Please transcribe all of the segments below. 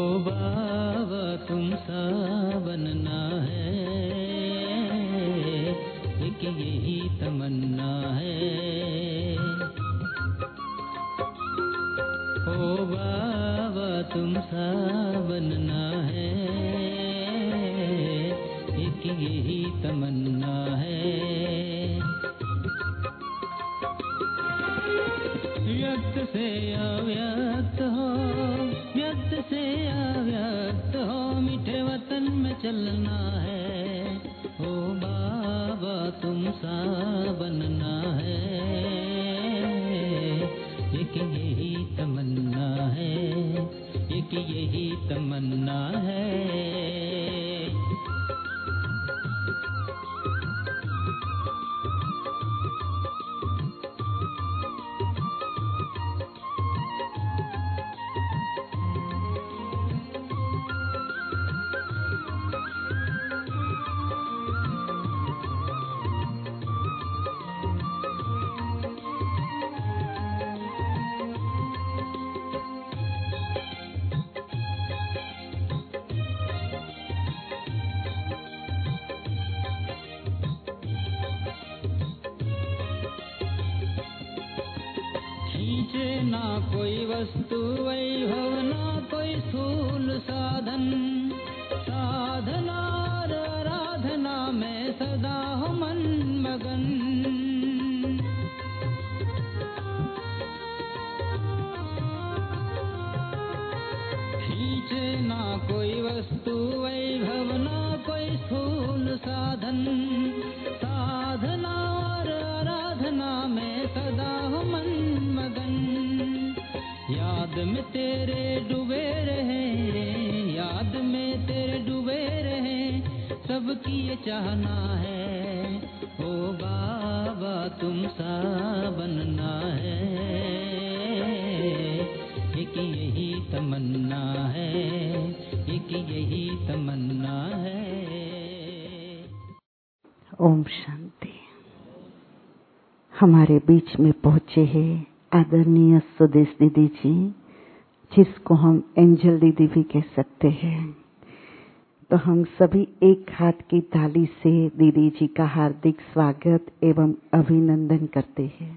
बाबा तुमसा बनना है, एक यही तमन्ना है। ओ बाबा तुमसा बनना है, एक यही तमन्ना है। व्यक्त से अव्यक्त हो, व्यक्त से अव्यक्त हो, मीठे वतन में चलना है। ओ बाबा तुमसा बनना है, एक यही तमन्ना है, एक यही तमन्ना है। खींचे ना कोई वस्तु वैभव, ना कोई स्थूल साधन, साधना और आराधना में सदा हो मन मगन। खींचे ना कोई वस्तु वैभव, ना कोई स्थूल साधन, साधना और आराधना में सदा हो मन मगन। याद में तेरे डूबे रहे, याद में तेरे डूबे रहे, सबकी ये चाहना है। ओ बाबा तुमसा बनना है, एक यही तमन्ना है, एक यही तमन्ना है। ओम शांति। हमारे बीच में पहुंचे हैं आदरणीय सुदेश दीदी जी, जिसको हम एंजल दीदी भी कह सकते हैं। तो हम सभी एक हाथ की ताली से दीदी जी का हार्दिक स्वागत एवं अभिनंदन करते हैं।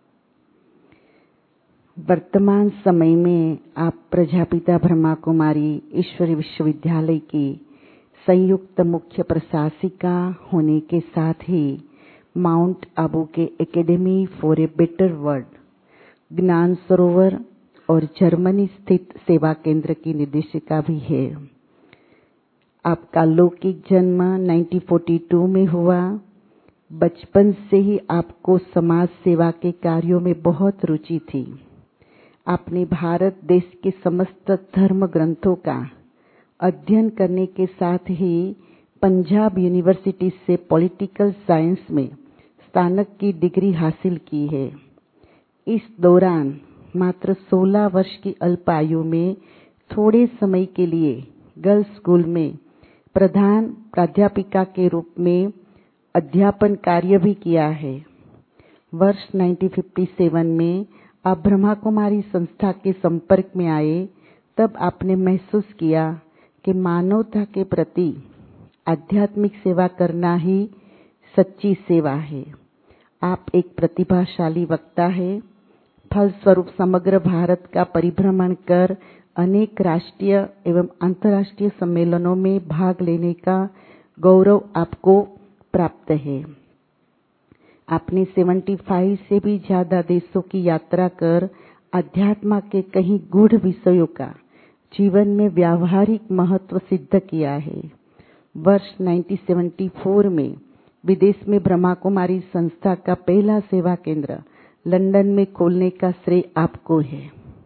वर्तमान समय में आप प्रजापिता ब्रह्मा कुमारी ईश्वरी विश्वविद्यालय की संयुक्त मुख्य प्रशासिका होने के साथ ही माउंट आबू के academy for a better world, Gyan Sarovar और जर्मनी स्थित सेवा केंद्र की निर्देशिका भी है। आपका लौकिक जन्म 1942 में हुआ। बचपन से ही आपको समाज सेवा के कार्यों में बहुत रुचि थी। आपने भारत देश के समस्त धर्म ग्रंथों का अध्ययन करने के साथ ही पंजाब यूनिवर्सिटी से पॉलिटिकल साइंस में स्नातक की डिग्री हासिल की है। इस दौरान मात्र 16 वर्ष की अल्प आयु में थोड़े समय के लिए गर्ल्स स्कूल में प्रधान प्राध्यापिका के रूप में अध्यापन कार्य भी किया है। वर्ष 1957 में आप ब्रह्मा कुमारी संस्था के संपर्क में आए। तब आपने महसूस किया कि मानवता के प्रति आध्यात्मिक सेवा करना ही सच्ची सेवा है। आप एक प्रतिभाशाली वक्ता है। फलस्वरूप समग्र भारत का परिभ्रमण कर अनेक राष्ट्रीय एवं अंतर्राष्ट्रीय सम्मेलनों में भाग लेने का गौरव आपको प्राप्त है। आपने 75 से भी ज्यादा देशों की यात्रा कर अध्यात्म के कई गूढ़ विषयों का जीवन में व्यावहारिक महत्व सिद्ध किया है। वर्ष 1974 में विदेश में ब्रह्मा कुमारी संस्था का पहला सेवा केंद्र लंदन में खोलने का श्रेय आपको है।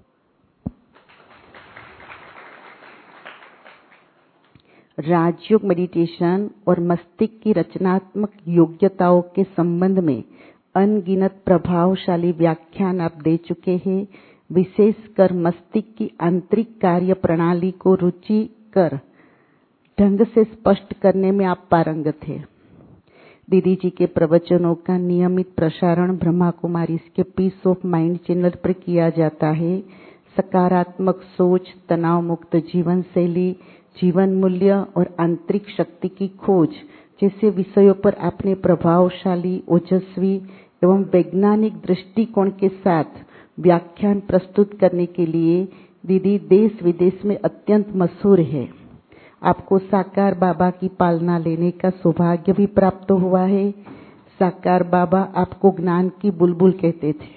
राजयोग मेडिटेशन और मस्तिष्क की रचनात्मक योग्यताओं के संबंध में अनगिनत प्रभावशाली व्याख्यान आप दे चुके हैं। विशेषकर मस्तिष्क की आंतरिक कार्य प्रणाली को रुचिकर ढंग से स्पष्ट करने में आप पारंगत हैं। दीदी जी के प्रवचनों का नियमित प्रसारण ब्रह्मा कुमारी के पीस ऑफ माइंड चैनल पर किया जाता है। सकारात्मक सोच, तनाव मुक्त जीवन शैली, जीवन मूल्य और आंतरिक शक्ति की खोज जैसे विषयों पर आपने प्रभावशाली, ओजस्वी एवं वैज्ञानिक दृष्टिकोण के साथ व्याख्यान प्रस्तुत करने के लिए दीदी देश विदेश में अत्यंत मशहूर है। आपको साकार बाबा की पालना लेने का सौभाग्य भी प्राप्त हुआ है। साकार बाबा आपको ज्ञान की बुलबुल कहते थे।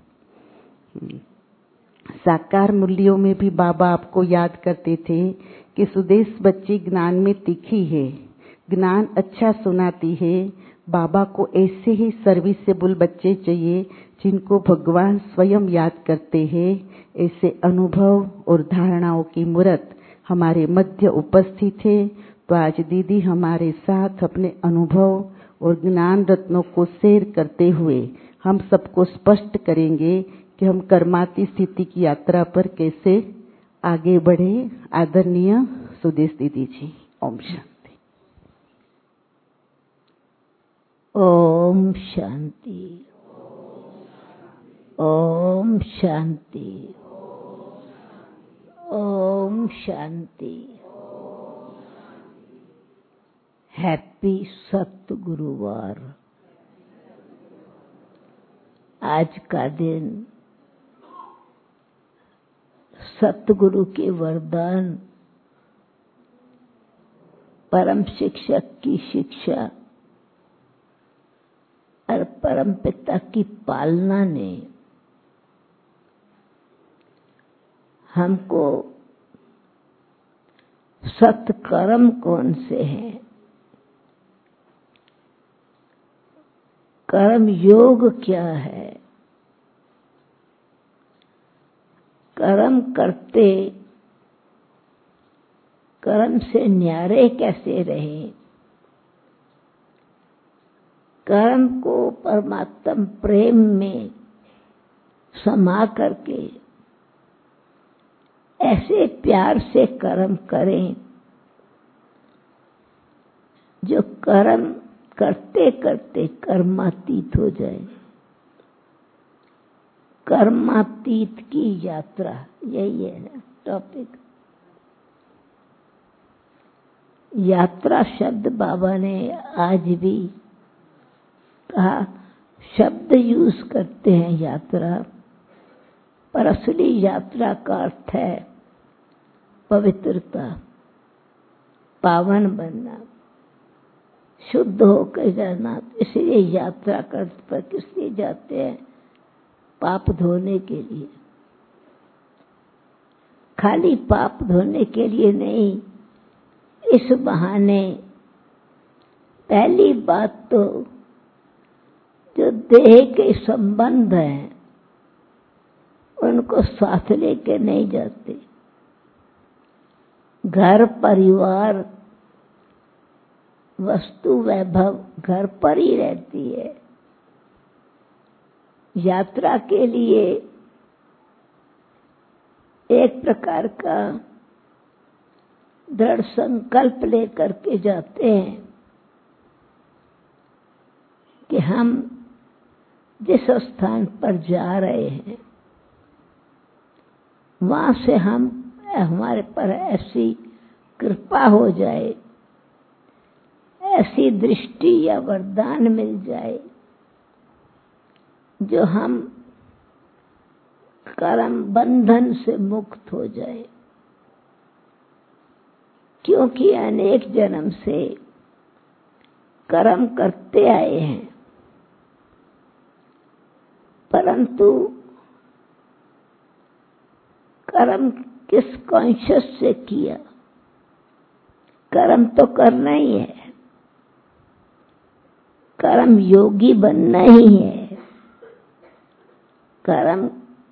साकार मूल्यों में भी बाबा आपको याद करते थे कि सुदेश बच्ची ज्ञान में तीखी है, ज्ञान अच्छा सुनाती है। बाबा को ऐसे ही सर्विसेबल बच्चे चाहिए जिनको भगवान स्वयं याद करते हैं। ऐसे अनुभव और धारणाओं की मूर्त हमारे मध्य उपस्थित है। तो आज दीदी हमारे साथ अपने अनुभव और ज्ञान रत्नों को शेयर करते हुए हम सबको स्पष्ट करेंगे कि हम कर्माती स्थिति की यात्रा पर कैसे आगे बढ़े। आदरणीय सुदेश दीदी जी, ओम शांति। ओम शांति, ओम शांति, ओम शांति। हैप्पी सतगुरुवार। आज का दिन सतगुरु के वरदान, परम शिक्षक की शिक्षा और परम पिता की पालना ने हमको सत्कर्म कौन से हैं, कर्म योग क्या है, कर्म करते कर्म से न्यारे कैसे रहें, कर्म को परमात्म प्रेम में समा करके ऐसे प्यार से कर्म करें जो कर्म करते करते कर्मातीत हो जाए। कर्मातीत की यात्रा, यही है ना टॉपिक। यात्रा शब्द बाबा ने आज भी कहा, शब्द यूज करते हैं यात्रा, पर असली यात्रा का अर्थ है पवित्रता, पावन बनना, शुद्ध होकर जाना। इसलिए यात्रा कर पर किस लिए जाते हैं? पाप धोने के लिए। खाली पाप धोने के लिए नहीं, इस बहाने पहली बात तो जो देह के संबंध हैं उनको साथ लेके नहीं जाते। घर परिवार वस्तु वैभव घर पर ही रहती है। यात्रा के लिए एक प्रकार का दृढ़ संकल्प लेकर के जाते हैं कि हम जिस स्थान पर जा रहे हैं वहां से हमारे पर ऐसी कृपा हो जाए, ऐसी दृष्टि या वरदान मिल जाए जो हम कर्म बंधन से मुक्त हो जाए। क्योंकि अनेक जन्म से कर्म करते आए हैं, परंतु कर्म किस कॉन्शियस से किया? कर्म तो करना ही है, कर्म योगी बनना ही है। कर्म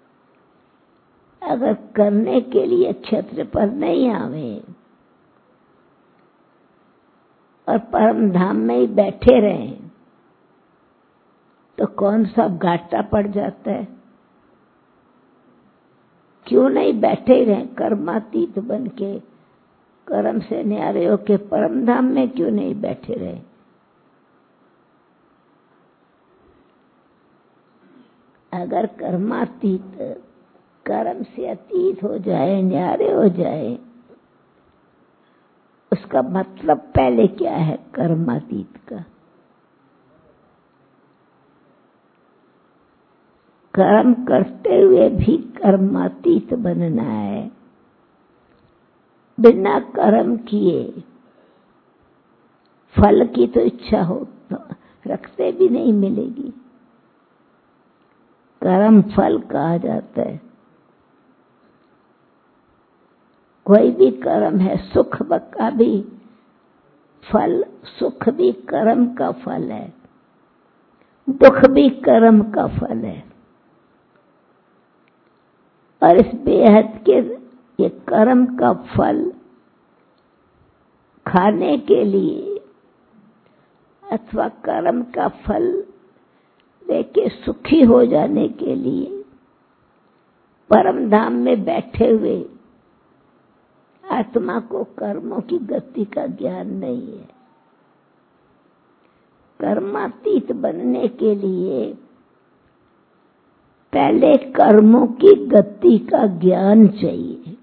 अगर करने के लिए क्षेत्र पर नहीं आवे और परम धाम में ही बैठे रहें तो कौन सा घाटा पड़ जाता है। क्यों नहीं बैठे रहें कर्मातीत बन के, कर्म से न्यारे होके परम धाम में क्यों नहीं बैठे रहे? अगर कर्मातीत कर्म से अतीत हो जाए, न्यारे हो जाए, उसका मतलब पहले क्या है कर्मातीत का? कर्म करते हुए भी कर्मातीत बनना है। बिना कर्म किए फल की तो इच्छा हो तो रखते भी नहीं मिलेगी। कर्म फल कहा जाता है। कोई भी कर्म है, सुख का भी फल, सुख भी कर्म का फल है, दुख भी कर्म का फल है। और इस बेहद के ये कर्म का फल खाने के लिए अथवा कर्म का फल लेके सुखी हो जाने के लिए परम धाम में बैठे हुए आत्मा को कर्मों की गति का ज्ञान नहीं है। कर्मातीत बनने के लिए पहले कर्मों की गति का ज्ञान चाहिए।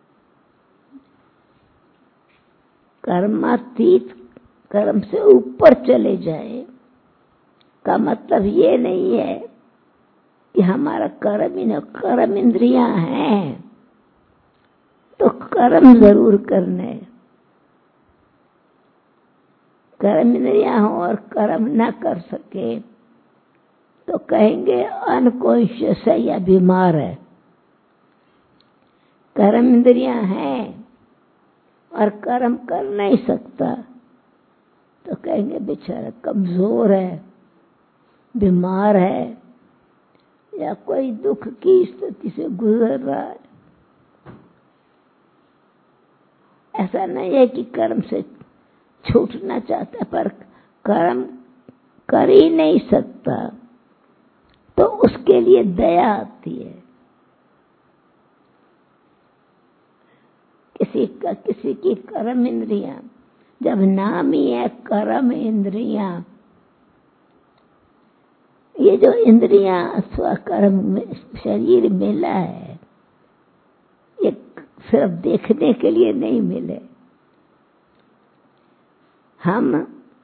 कर्मातीत कर्म से ऊपर चले जाए का मतलब ये नहीं है कि हमारा कर्म इंद्रियां हैं तो कर्म जरूर करने। कर्म इंद्रियां हो और कर्म न कर सके तो कहेंगे अनकॉन्शियस है या बीमार है। कर्म इंद्रियां हैं और कर्म कर नहीं सकता तो कहेंगे बेचारा कमजोर है, बीमार है, या कोई दुख की स्थिति से गुजर रहा है। ऐसा नहीं है कि कर्म से छूटना चाहता पर कर्म कर ही नहीं सकता तो उसके लिए दया आती है। किसी की कर्म इंद्रियां, जब नाम ही है कर्म इंद्रियां, ये जो इंद्रियां अथवा कर्म में शरीर मिला है ये सिर्फ देखने के लिए नहीं मिले। हम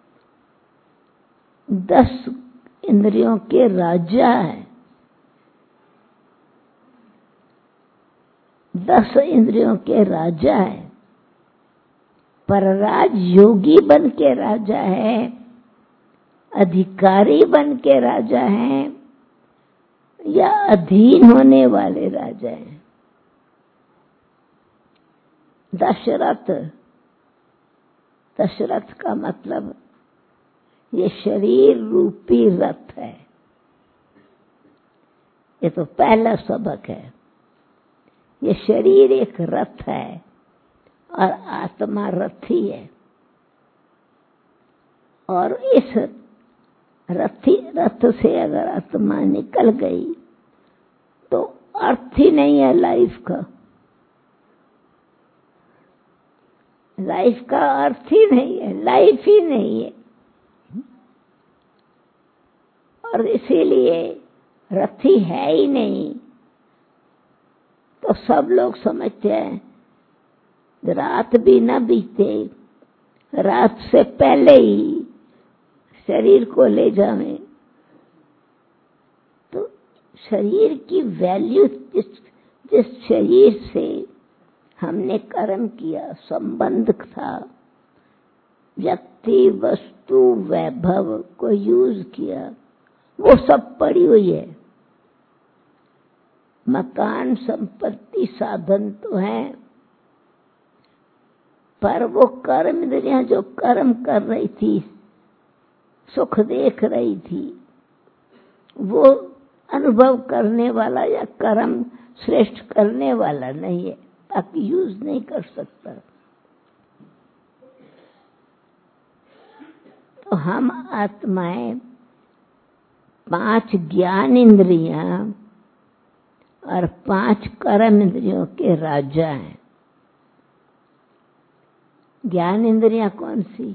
10 इंद्रियों के राजा हैं। 10 इंद्रियों के राजा हैं, पर राजयोगी बन के राजा है, अधिकारी बन के राजा हैं या अधीन होने वाले राजा हैं। दशरथ का मतलब ये शरीर रूपी रथ है। ये तो पहला सबक है। ये शरीर एक रथ है और आत्मा रथी है। और इस रथ से अगर आत्मा निकल गई तो अर्थ ही नहीं है लाइफ का। लाइफ का अर्थ ही नहीं है, लाइफ ही नहीं है। और इसीलिए रथी है ही नहीं तो सब लोग समझते हैं रात भी न बीते, रात से पहले ही शरीर को ले जावे। तो शरीर की वैल्यू, जिस शरीर से हमने कर्म किया, संबंध था, व्यक्ति वस्तु वैभव को यूज किया, वो सब पड़ी हुई है। मकान संपत्ति साधन तो है पर वो कर्म इंद्रियां जो कर्म कर रही थी, सुख देख रही थी, वो अनुभव करने वाला या कर्म श्रेष्ठ करने वाला नहीं है, ताकि यूज नहीं कर सकता। तो हम आत्माएं 5 ज्ञान इंद्रियां और 5 कर्म इंद्रियों के राजा हैं। ज्ञान इंद्रियां कौन सी?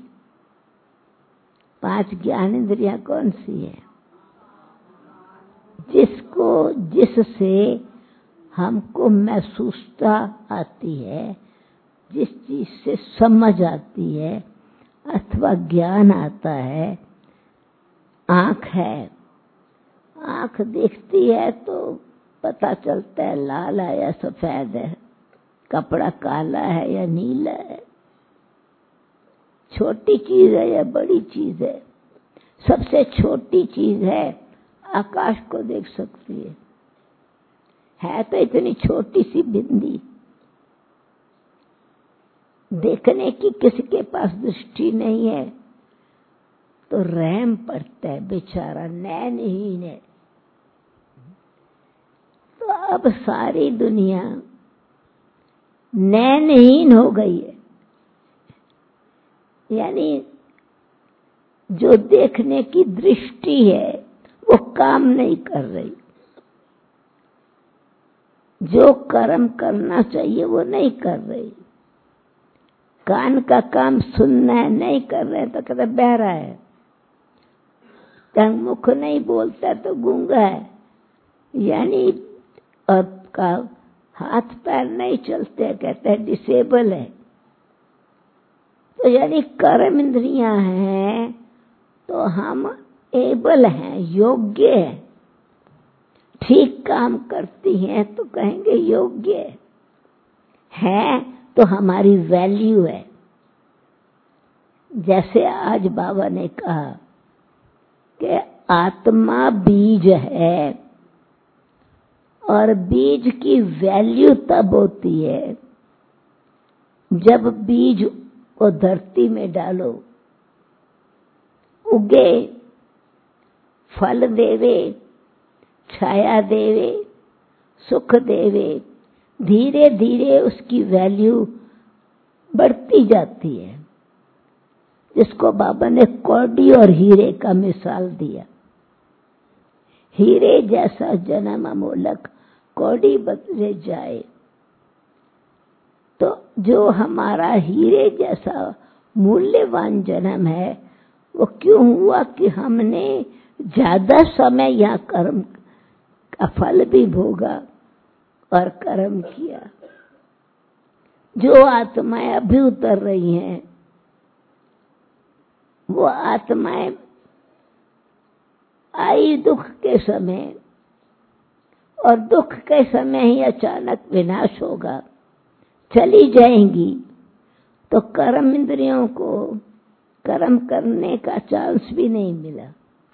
5 ज्ञान इंद्रियां कौन सी है? जिससे हमको महसूसता आती है, जिस चीज से समझ आती है अथवा ज्ञान आता है, आंख है। आंख देखती है तो पता चलता है लाल है या सफेद है, कपड़ा काला है या नीला है, छोटी चीज है या बड़ी चीज है। सबसे छोटी चीज है आकाश को देख सकती है तो इतनी छोटी सी बिंदी। देखने की किसी के पास दृष्टि नहीं है तो रहम पड़ता है, बेचारा नैनहीन है। तो अब सारी दुनिया नैनहीन हो गई है, यानी जो देखने की दृष्टि है वो काम नहीं कर रही, जो कर्म करना चाहिए वो नहीं कर रही। कान का काम सुनना है, नहीं कर रहे तो कहते बहरा है। मुख नहीं बोलता तो गूंगा है, यानी का हाथ पैर नहीं चलते कहते हैं डिसेबल है। तो यानी कर्म इंद्रियां हैं तो हम एबल हैं, योग्य है। ठीक काम करती हैं तो कहेंगे योग्य है तो हमारी वैल्यू है। जैसे आज बाबा ने कहा कि आत्मा बीज है और बीज की वैल्यू तब होती है जब बीज को धरती में डालो, उगे, फल देवे, छाया देवे, सुख देवे, धीरे धीरे उसकी वैल्यू बढ़ती जाती है। जिसको बाबा ने कौड़ी और हीरे का मिसाल दिया। हीरे जैसा जन्म अमोलक कौड़ी बदले जाए, तो जो हमारा हीरे जैसा मूल्यवान जन्म है वो क्यों हुआ कि हमने ज्यादा समय यहाँ कर्म का फल भी भोगा और कर्म किया। जो आत्माएं अभी उतर रही हैं वो आत्माएं आई दुख के समय, और दुख के समय ही अचानक विनाश होगा, चली जाएंगी। तो कर्म इंद्रियों को कर्म करने का चांस भी नहीं मिला।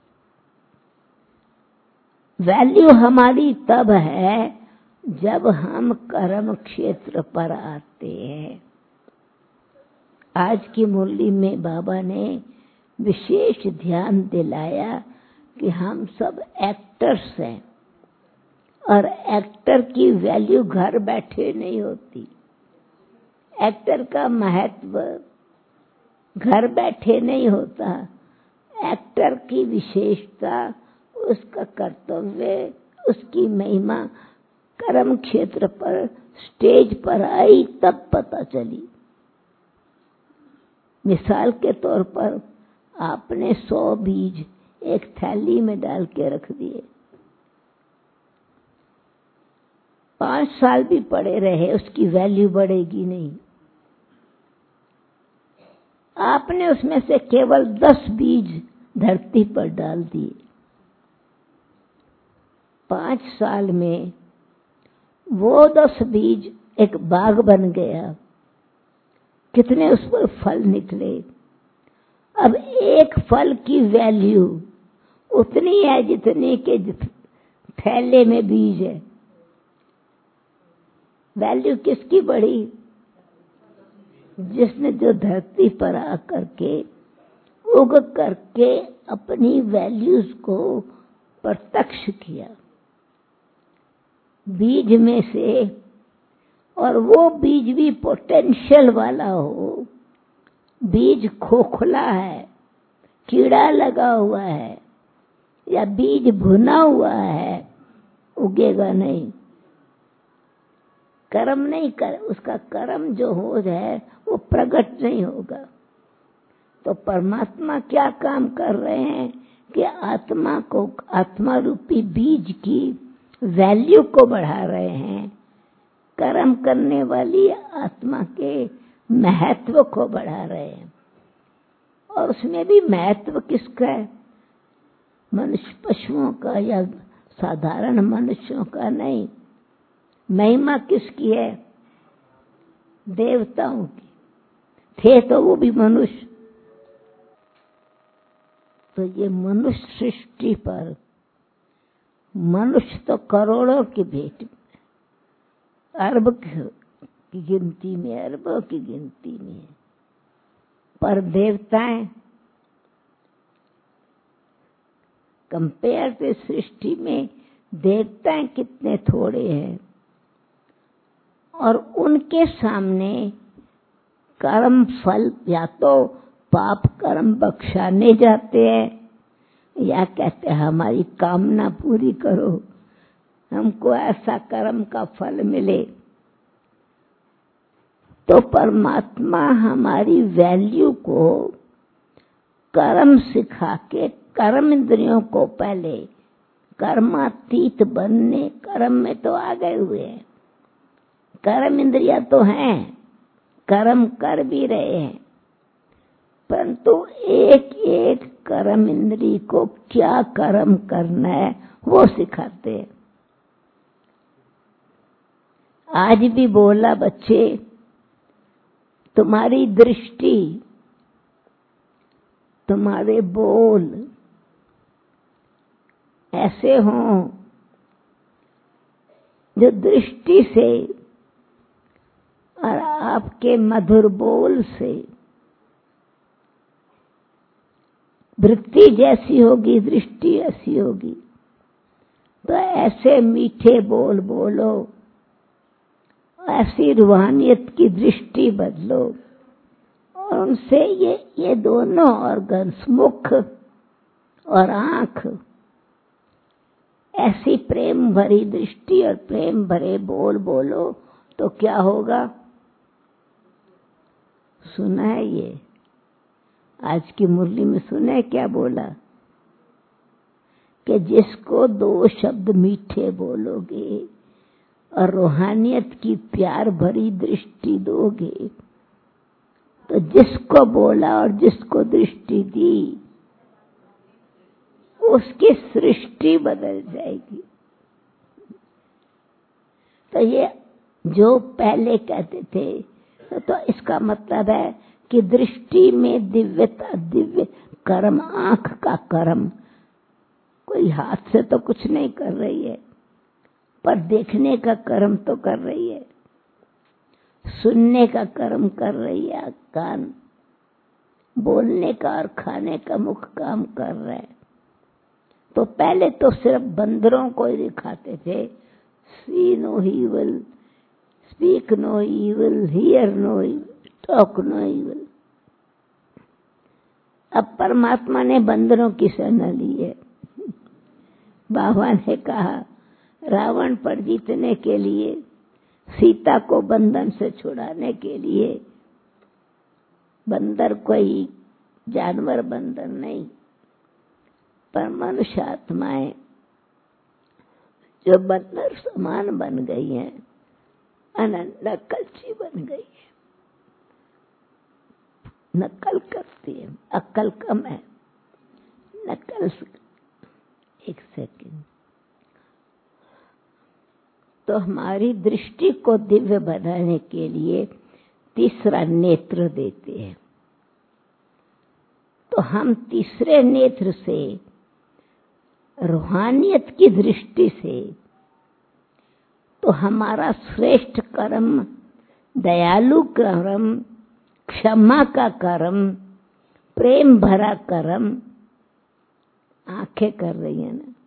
वैल्यू हमारी तब है जब हम कर्म क्षेत्र पर आते हैं। आज की मुरली में बाबा ने विशेष ध्यान दिलाया कि हम सब एक्टर्स हैं और एक्टर की वैल्यू घर बैठे नहीं होती। एक्टर का महत्व घर बैठे नहीं होता। एक्टर की विशेषता, उसका कर्तव्य, उसकी महिमा कर्म क्षेत्र पर स्टेज पर आई तब पता चली। मिसाल के तौर पर आपने 100 बीज एक थैली में डाल के रख दिए, 5 साल भी पड़े रहे उसकी वैल्यू बढ़ेगी नहीं। आपने उसमें से केवल 10 बीज धरती पर डाल दिए, 5 साल में वो 10 बीज एक बाग बन गया। कितने उस पर फल निकले। अब एक फल की वैल्यू उतनी है जितनी के थैले में बीज है। वैल्यू किसकी बढ़ी? जिसने जो धरती पर आकर के उग करके अपनी वैल्यूज को प्रत्यक्ष किया बीज में से, और वो बीज भी पोटेंशियल वाला हो। बीज खोखला है, कीड़ा लगा हुआ है, या बीज भुना हुआ है, उगेगा नहीं। कर्म नहीं कर, उसका कर्म जो हो जाए वो प्रकट नहीं होगा। तो परमात्मा क्या काम कर रहे हैं कि आत्मा को, आत्मा रूपी बीज की वैल्यू को बढ़ा रहे हैं, कर्म करने वाली आत्मा के महत्व को बढ़ा रहे हैं। और उसमें भी महत्व किसका है? मनुष्य पशुओं का या साधारण मनुष्यों का नहीं। महिमा किसकी है? देवताओं की। थे तो वो भी मनुष्य। तो ये मनुष्य सृष्टि पर मनुष्य तो करोड़ों की भेंट, अरब की गिनती में, अरबों की गिनती में, पर देवताएं कंपेयर टू सृष्टि में देवताएं कितने थोड़े हैं। और उनके सामने कर्म फल या तो पाप कर्म बख्शाने जाते हैं या कहते हैं हमारी कामना पूरी करो, हमको ऐसा कर्म का फल मिले। तो परमात्मा हमारी वैल्यू को कर्म सिखा के कर्म इंद्रियों को पहले कर्मातीत बनने, कर्म में तो आ गए हुए हैं, कर्म इंद्रियां तो हैं, कर्म कर भी रहे हैं, परंतु एक एक कर्म इंद्री को क्या कर्म करना है वो सिखाते हैं। आज भी बोला बच्चे, तुम्हारी दृष्टि, तुम्हारे बोल ऐसे हों जो दृष्टि से और आपके मधुर बोल से वृत्ति जैसी होगी, दृष्टि ऐसी होगी। तो ऐसे मीठे बोल बोलो, ऐसी रूहानियत की दृष्टि बदलो और उनसे ये दोनों ऑर्गन्स, मुख और आंख, ऐसी प्रेम भरी दृष्टि और प्रेम भरे बोल बोलो तो क्या होगा? सुना है ये आज की मुरली में, सुना है क्या बोला कि जिसको दो शब्द मीठे बोलोगे और रूहानियत की प्यार भरी दृष्टि दोगे तो जिसको बोला और जिसको दृष्टि दी उसकी सृष्टि बदल जाएगी। तो ये जो पहले कहते थे तो इसका मतलब है कि दृष्टि में दिव्यता, दिव्य कर्म, आंख का कर्म कोई हाथ से तो कुछ नहीं कर रही है, पर देखने का कर्म तो कर रही है, सुनने का कर्म कर रही है कान, बोलने का और खाने का मुख काम कर रहा है। तो पहले तो सिर्फ बंदरों को ही दिखाते थे, see no evil, speak no evil, hear no evil, talk no evil. अब परमात्मा ने बंदरों की शरण ली है। बाबा ने कहा रावण पर जीतने के लिए, सीता को बंधन से छुड़ाने के लिए बंदर कोई जानवर बंदर नहीं, पर मनुष्य आत्माएं जो बंदर समान बन गई हैं, अनंत नकलची बन गई है, नकल करती है, अक्ल कम है, नकल। एक सेकंड। तो हमारी दृष्टि को दिव्य बनाने के लिए तीसरा नेत्र देते हैं। तो हम तीसरे नेत्र से, रूहानियत की दृष्टि से, तो हमारा श्रेष्ठ कर्म, दयालु कर्म, क्षमा का कर्म, प्रेम भरा कर्म आंखें कर रही है ना।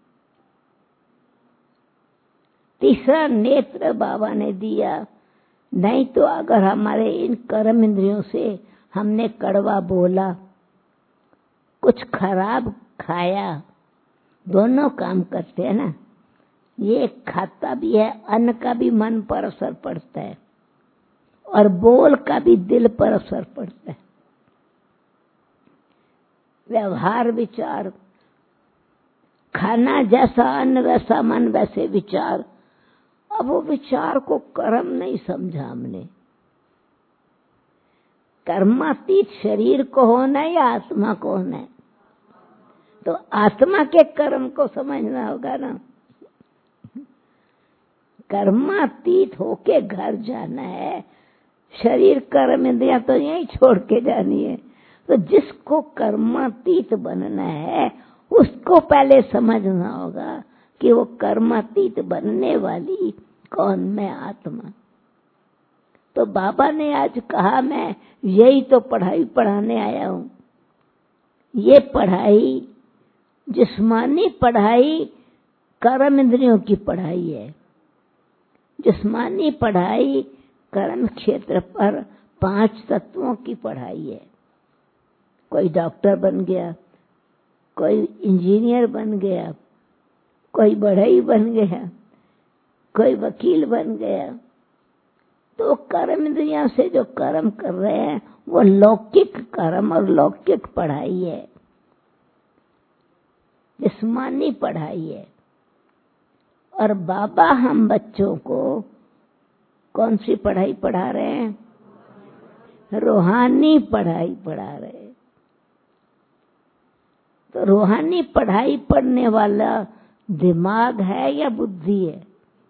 तीसरा नेत्र बाबा ने दिया। नहीं तो अगर हमारे इन कर्म इंद्रियों से हमने कड़वा बोला, कुछ खराब खाया, दोनों काम करते हैं ना, ये खाता भी है, अन्न का भी मन पर असर पड़ता है और बोल का भी दिल पर असर पड़ता है। व्यवहार विचार खाना जैसा अन्न वैसा मन वैसे विचार। अब वो विचार को कर्म नहीं समझा हमने। कर्मातीत शरीर को होना है या आत्मा को होना है? तो आत्मा के कर्म को समझना होगा ना। कर्मातीत होके घर जाना है। शरीर कर्म इंद्रियां तो यहीं छोड़ के जानी है। तो जिसको कर्मातीत बनना है उसको पहले समझना होगा कि वो कर्मातीत बनने वाली कौन? मैं आत्मा। तो बाबा ने आज कहा मैं यही तो पढ़ाई पढ़ाने आया हूं। ये पढ़ाई जिस्मानी पढ़ाई कर्म इंद्रियों की पढ़ाई है। जिस्मानी पढ़ाई कर्म क्षेत्र पर 5 तत्वों की पढ़ाई है। कोई डॉक्टर बन गया, कोई इंजीनियर बन गया, कोई बढ़ई बन गया, कोई वकील बन गया। तो कर्म इंद्रियों से जो कर्म कर रहे हैं वो लौकिक कर्म और लौकिक पढ़ाई है, जिस्मानी पढ़ाई है। और बाबा हम बच्चों को कौन सी पढ़ाई पढ़ा रहे हैं? रूहानी पढ़ाई पढ़ा रहे हैं। तो रूहानी पढ़ाई पढ़ने वाला दिमाग है या बुद्धि है?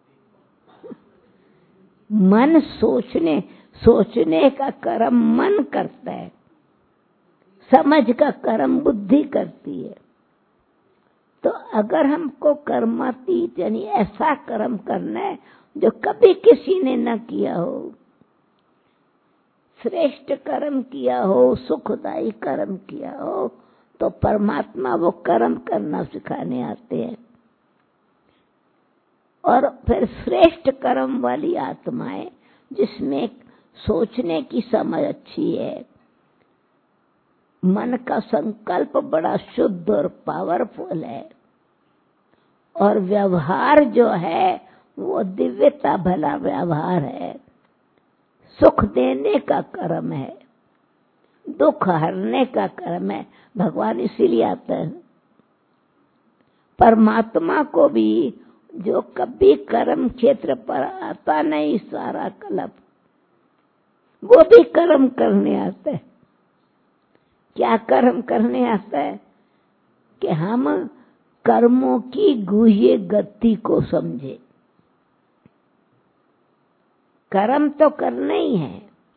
मन सोचने का कर्म मन करता है, समझ का कर्म बुद्धि करती है। तो अगर हमको कर्मातीत यानी ऐसा कर्म करना है जो कभी किसी ने न किया हो, श्रेष्ठ कर्म किया हो, सुखदायी कर्म किया हो, तो परमात्मा वो कर्म करना सिखाने आते हैं। और फिर श्रेष्ठ कर्म वाली आत्माएं जिसमें सोचने की समझ अच्छी है, मन का संकल्प बड़ा शुद्ध और पावरफुल है, और व्यवहार जो है वो दिव्यता भला व्यवहार है, सुख देने का कर्म है, दुख हरने का कर्म है। भगवान इसीलिए आता है। परमात्मा को भी जो कभी कर्म क्षेत्र पर आता नहीं सारा कल्प, वो भी कर्म करने आता है। क्या कर्म करने आता है? कि हम कर्मों की गुह्य गति को समझे। कर्म तो करना ही है।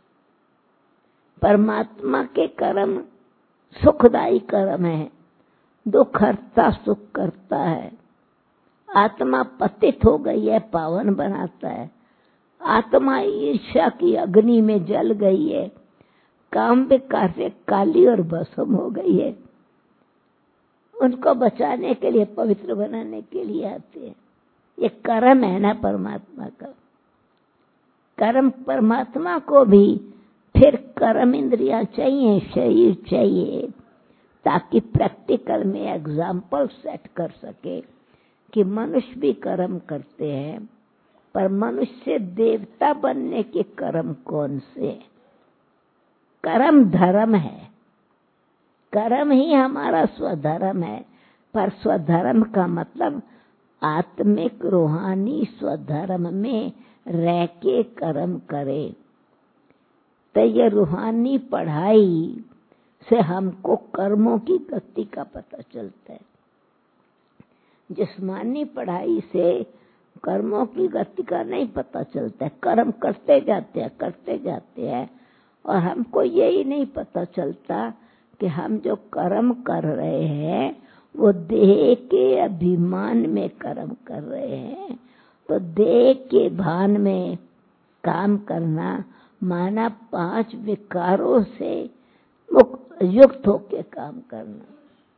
परमात्मा के कर्म सुखदायी कर्म है, दुख हरता सुख करता है। आत्मा पतित हो गई है, पावन बनाता है। आत्मा ईर्ष्या की अग्नि में जल गई है, काम विकार से काली और भस्म हो गई है। उनको बचाने के लिए, पवित्र बनाने के लिए आते हैं। ये कर्म है ना परमात्मा का। कर्म परमात्मा को भी फिर कर्म इंद्रियां चाहिए, शरीर चाहिए, ताकि प्रैक्टिकल में एग्जाम्पल सेट कर सके कि मनुष्य भी कर्म करते हैं, पर मनुष्य से देवता बनने के कर्म कौन से? कर्म धर्म है, कर्म ही हमारा स्वधर्म है। पर स्वधर्म का मतलब आत्मिक रूहानी स्वधर्म में रह के कर्म करे। तो ये रूहानी पढ़ाई से हमको कर्मों की गति का पता चलता है। जिस्मानी पढ़ाई से कर्मों की गति का नहीं पता चलता है। कर्म करते जाते हैं और हमको यही नहीं पता चलता कि हम जो कर्म कर रहे हैं वो देह के अभिमान में कर्म कर रहे हैं। तो देह के भान में काम करना माना 5 विकारों से युक्त होके काम करना।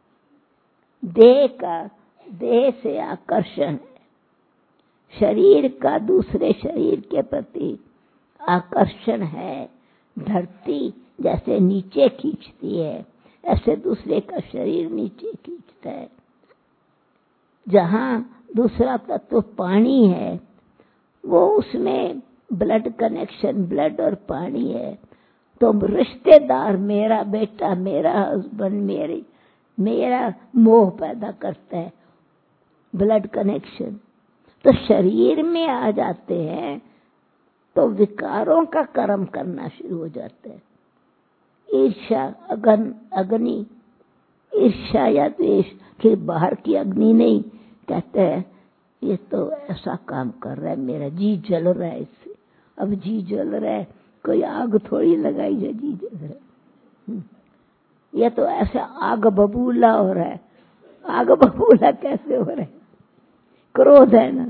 देह से आकर्षण है, शरीर का दूसरे शरीर के प्रति आकर्षण है। धरती जैसे नीचे खींचती है, ऐसे दूसरे का शरीर नीचे खींचता है। जहां दूसरा तत्व पानी है, वो उसमें ब्लड कनेक्शन, ब्लड और पानी है। तो रिश्तेदार, मेरा बेटा, मेरा हस्बैंड, मेरा मोह पैदा करता है। ब्लड कनेक्शन, तो शरीर में आ जाते हैं तो विकारों का कर्म करना शुरू हो जाता है। ईर्ष्या, अग्नि, ईर्ष्या या द्वेष कि बाहर की अग्नि नहीं, कहते हैं ये तो ऐसा काम कर रहा है, मेरा जी जल रहा है इससे। अब जी जल रहा है, कोई आग थोड़ी लगाई जो जी जल रहा है। ये तो ऐसे आग बबूला हो रहा है। आग बबूला कैसे हो रहा है? क्रोध है ना।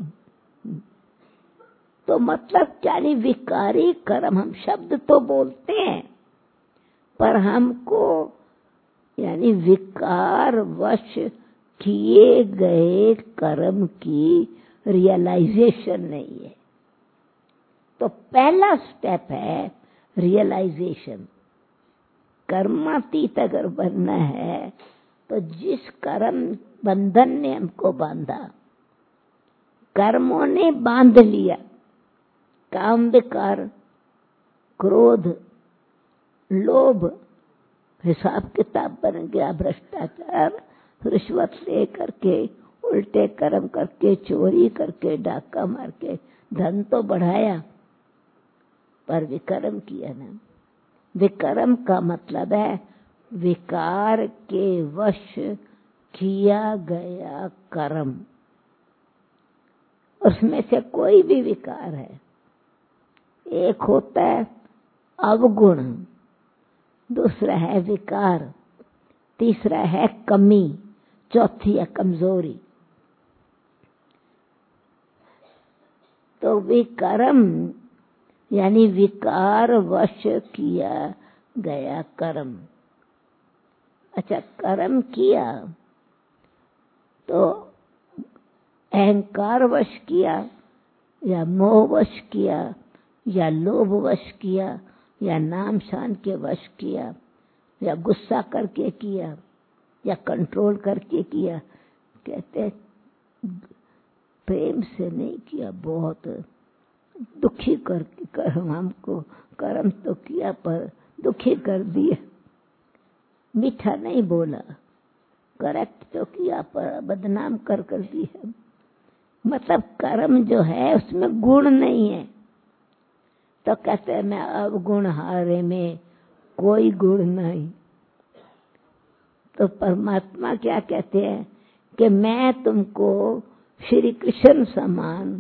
तो मतलब क्या नहीं, विकारी कर्म, हम शब्द तो बोलते हैं पर हमको यानी विकार वश किए गए कर्म की रियलाइजेशन नहीं है। तो पहला स्टेप है रियलाइजेशन। कर्मातीत अगर बनना है तो जिस कर्म बंधन ने हमको बांधा, कर्मों ने बांध लिया, काम विकार, क्रोध, लोभ, हिसाब किताब बन गया, भ्रष्टाचार, रिश्वत ले करके, उल्टे कर्म करके, चोरी करके, डाका मार के धन तो बढ़ाया पर विकर्म किया ना। विकर्म का मतलब है विकार के वश किया गया कर्म। उसमें से कोई भी विकार है। एक होता है अवगुण, दूसरा है विकार, तीसरा है कमी, चौथी है कमजोरी। तो विकर्म यानी विकार वश किया गया कर्म। अच्छा, कर्म किया तो अहंकार वश किया या मोह वश किया या लोभ वश किया या नाम शान के वश किया या गुस्सा करके किया या कंट्रोल करके किया। कहते प्रेम से नहीं किया, बहुत दुखी कर हमको कर्म तो किया पर दुखी कर दिया। मीठा नहीं बोला, करेक्ट तो किया पर बदनाम कर दिया। मतलब कर्म जो है उसमें गुण नहीं है। तो कहते हैं मैं अवगुण हारे में कोई गुण नहीं। तो परमात्मा क्या कहते हैं कि मैं तुमको श्री कृष्ण समान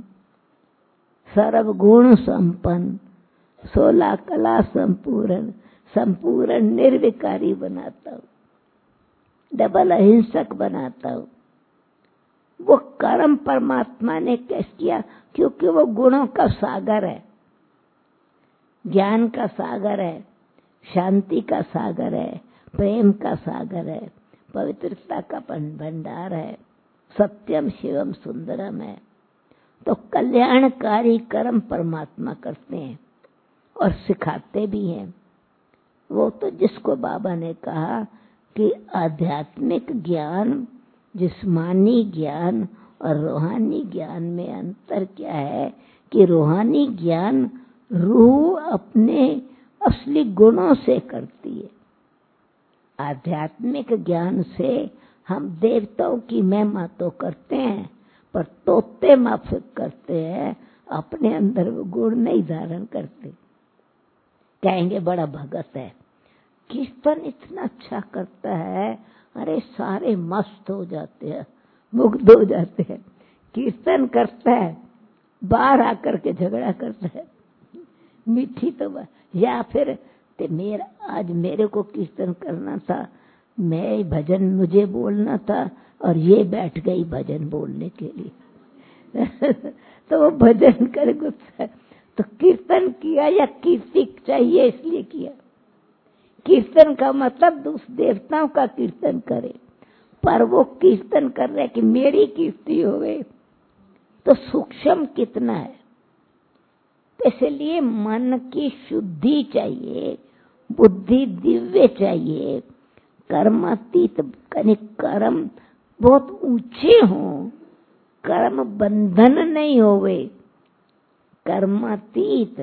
सर्वगुण संपन्न, 16 कला संपूर्ण निर्विकारी बनाता हूँ, डबल अहिंसक बनाता हूँ। वो कर्म परमात्मा ने कैसे किया? क्योंकि वो गुणों का सागर है, ज्ञान का सागर है, शांति का सागर है, प्रेम का सागर है, पवित्रता का भंडार है, सत्यम शिवम सुंदरम है। तो कल्याणकारी कर्म परमात्मा करते हैं और सिखाते भी हैं। वो तो जिसको बाबा ने कहा कि आध्यात्मिक ज्ञान, जिस्मानी ज्ञान और रूहानी ज्ञान में अंतर क्या है कि रूहानी ज्ञान रूह अपने असली गुणों से करती है। आध्यात्मिक ज्ञान से हम देवताओं की महिमा तो करते हैं पर तोते माफिक करते हैं, अपने अंदर वो गुण नहीं धारण करते। कहेंगे बड़ा भगत है, कीर्तन इतना अच्छा करता है, अरे सारे मस्त हो जाते हैं, मुग्ध हो जाते हैं। कीर्तन करता है, बाहर आकर के झगड़ा करता है, मीठी तो या फिर मेरा आज मेरे को कीर्तन करना था, मैं भजन मुझे बोलना था और ये बैठ गई भजन बोलने के लिए तो वो भजन करे गुस्सा। तो कीर्तन किया या कीर्ति चाहिए इसलिए किया। कीर्तन का मतलब दूसरे देवताओं का कीर्तन करे, पर वो कीर्तन कर रहे कि मेरी कीर्ति हो गई, तो सूक्ष्म कितना है। इसलिए मन की शुद्धि चाहिए, बुद्धि दिव्य चाहिए, कर्मातीत, कर्म बहुत ऊंचे हों, कर्म बंधन नहीं होवे, कर्मातीत।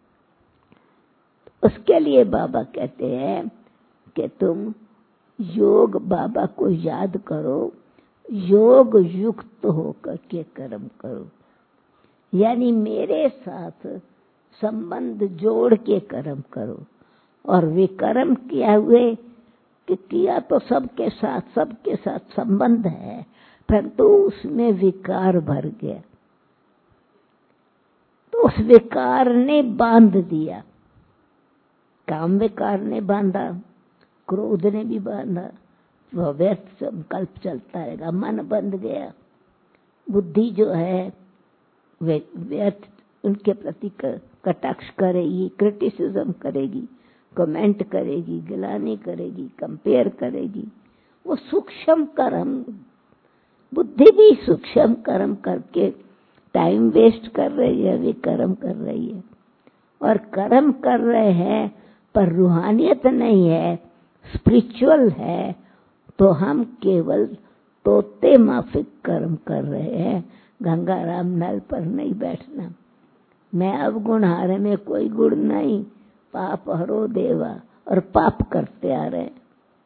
उसके लिए बाबा कहते हैं कि तुम योग, बाबा को याद करो, योग युक्त होकर के कर्म करो, यानी मेरे साथ संबंध जोड़ के कर्म करो। और विकर्म किया हुए कि किया तो सबके साथ संबंध है, परंतु उसमें विकार भर गया, तो उस विकार ने बांध दिया। काम विकार ने बांधा, क्रोध ने भी बांधा, वह व्यर्थ संकल्प चलता रहेगा, मन बंध गया। बुद्धि जो है वे व्यर्थ उनके प्रति कटाक्ष करेगी, क्रिटिसिज्म करेगी, कमेंट करेगी, गिलानी करेगी, कंपेयर करेगी। वो सूक्ष्म कर्म, बुद्धि भी सूक्ष्म कर्म करके टाइम वेस्ट कर रही है, विकर्म कर रही है। और कर्म कर रहे हैं पर रूहानियत नहीं है, स्पिरिचुअल है, तो हम केवल तोते माफिक कर्म कर रहे हैं। गंगाराम नल पर नहीं बैठना, मैं अवगुण हारे में कोई गुण नहीं, पाप हरो देवा, और पाप करते आ रहे।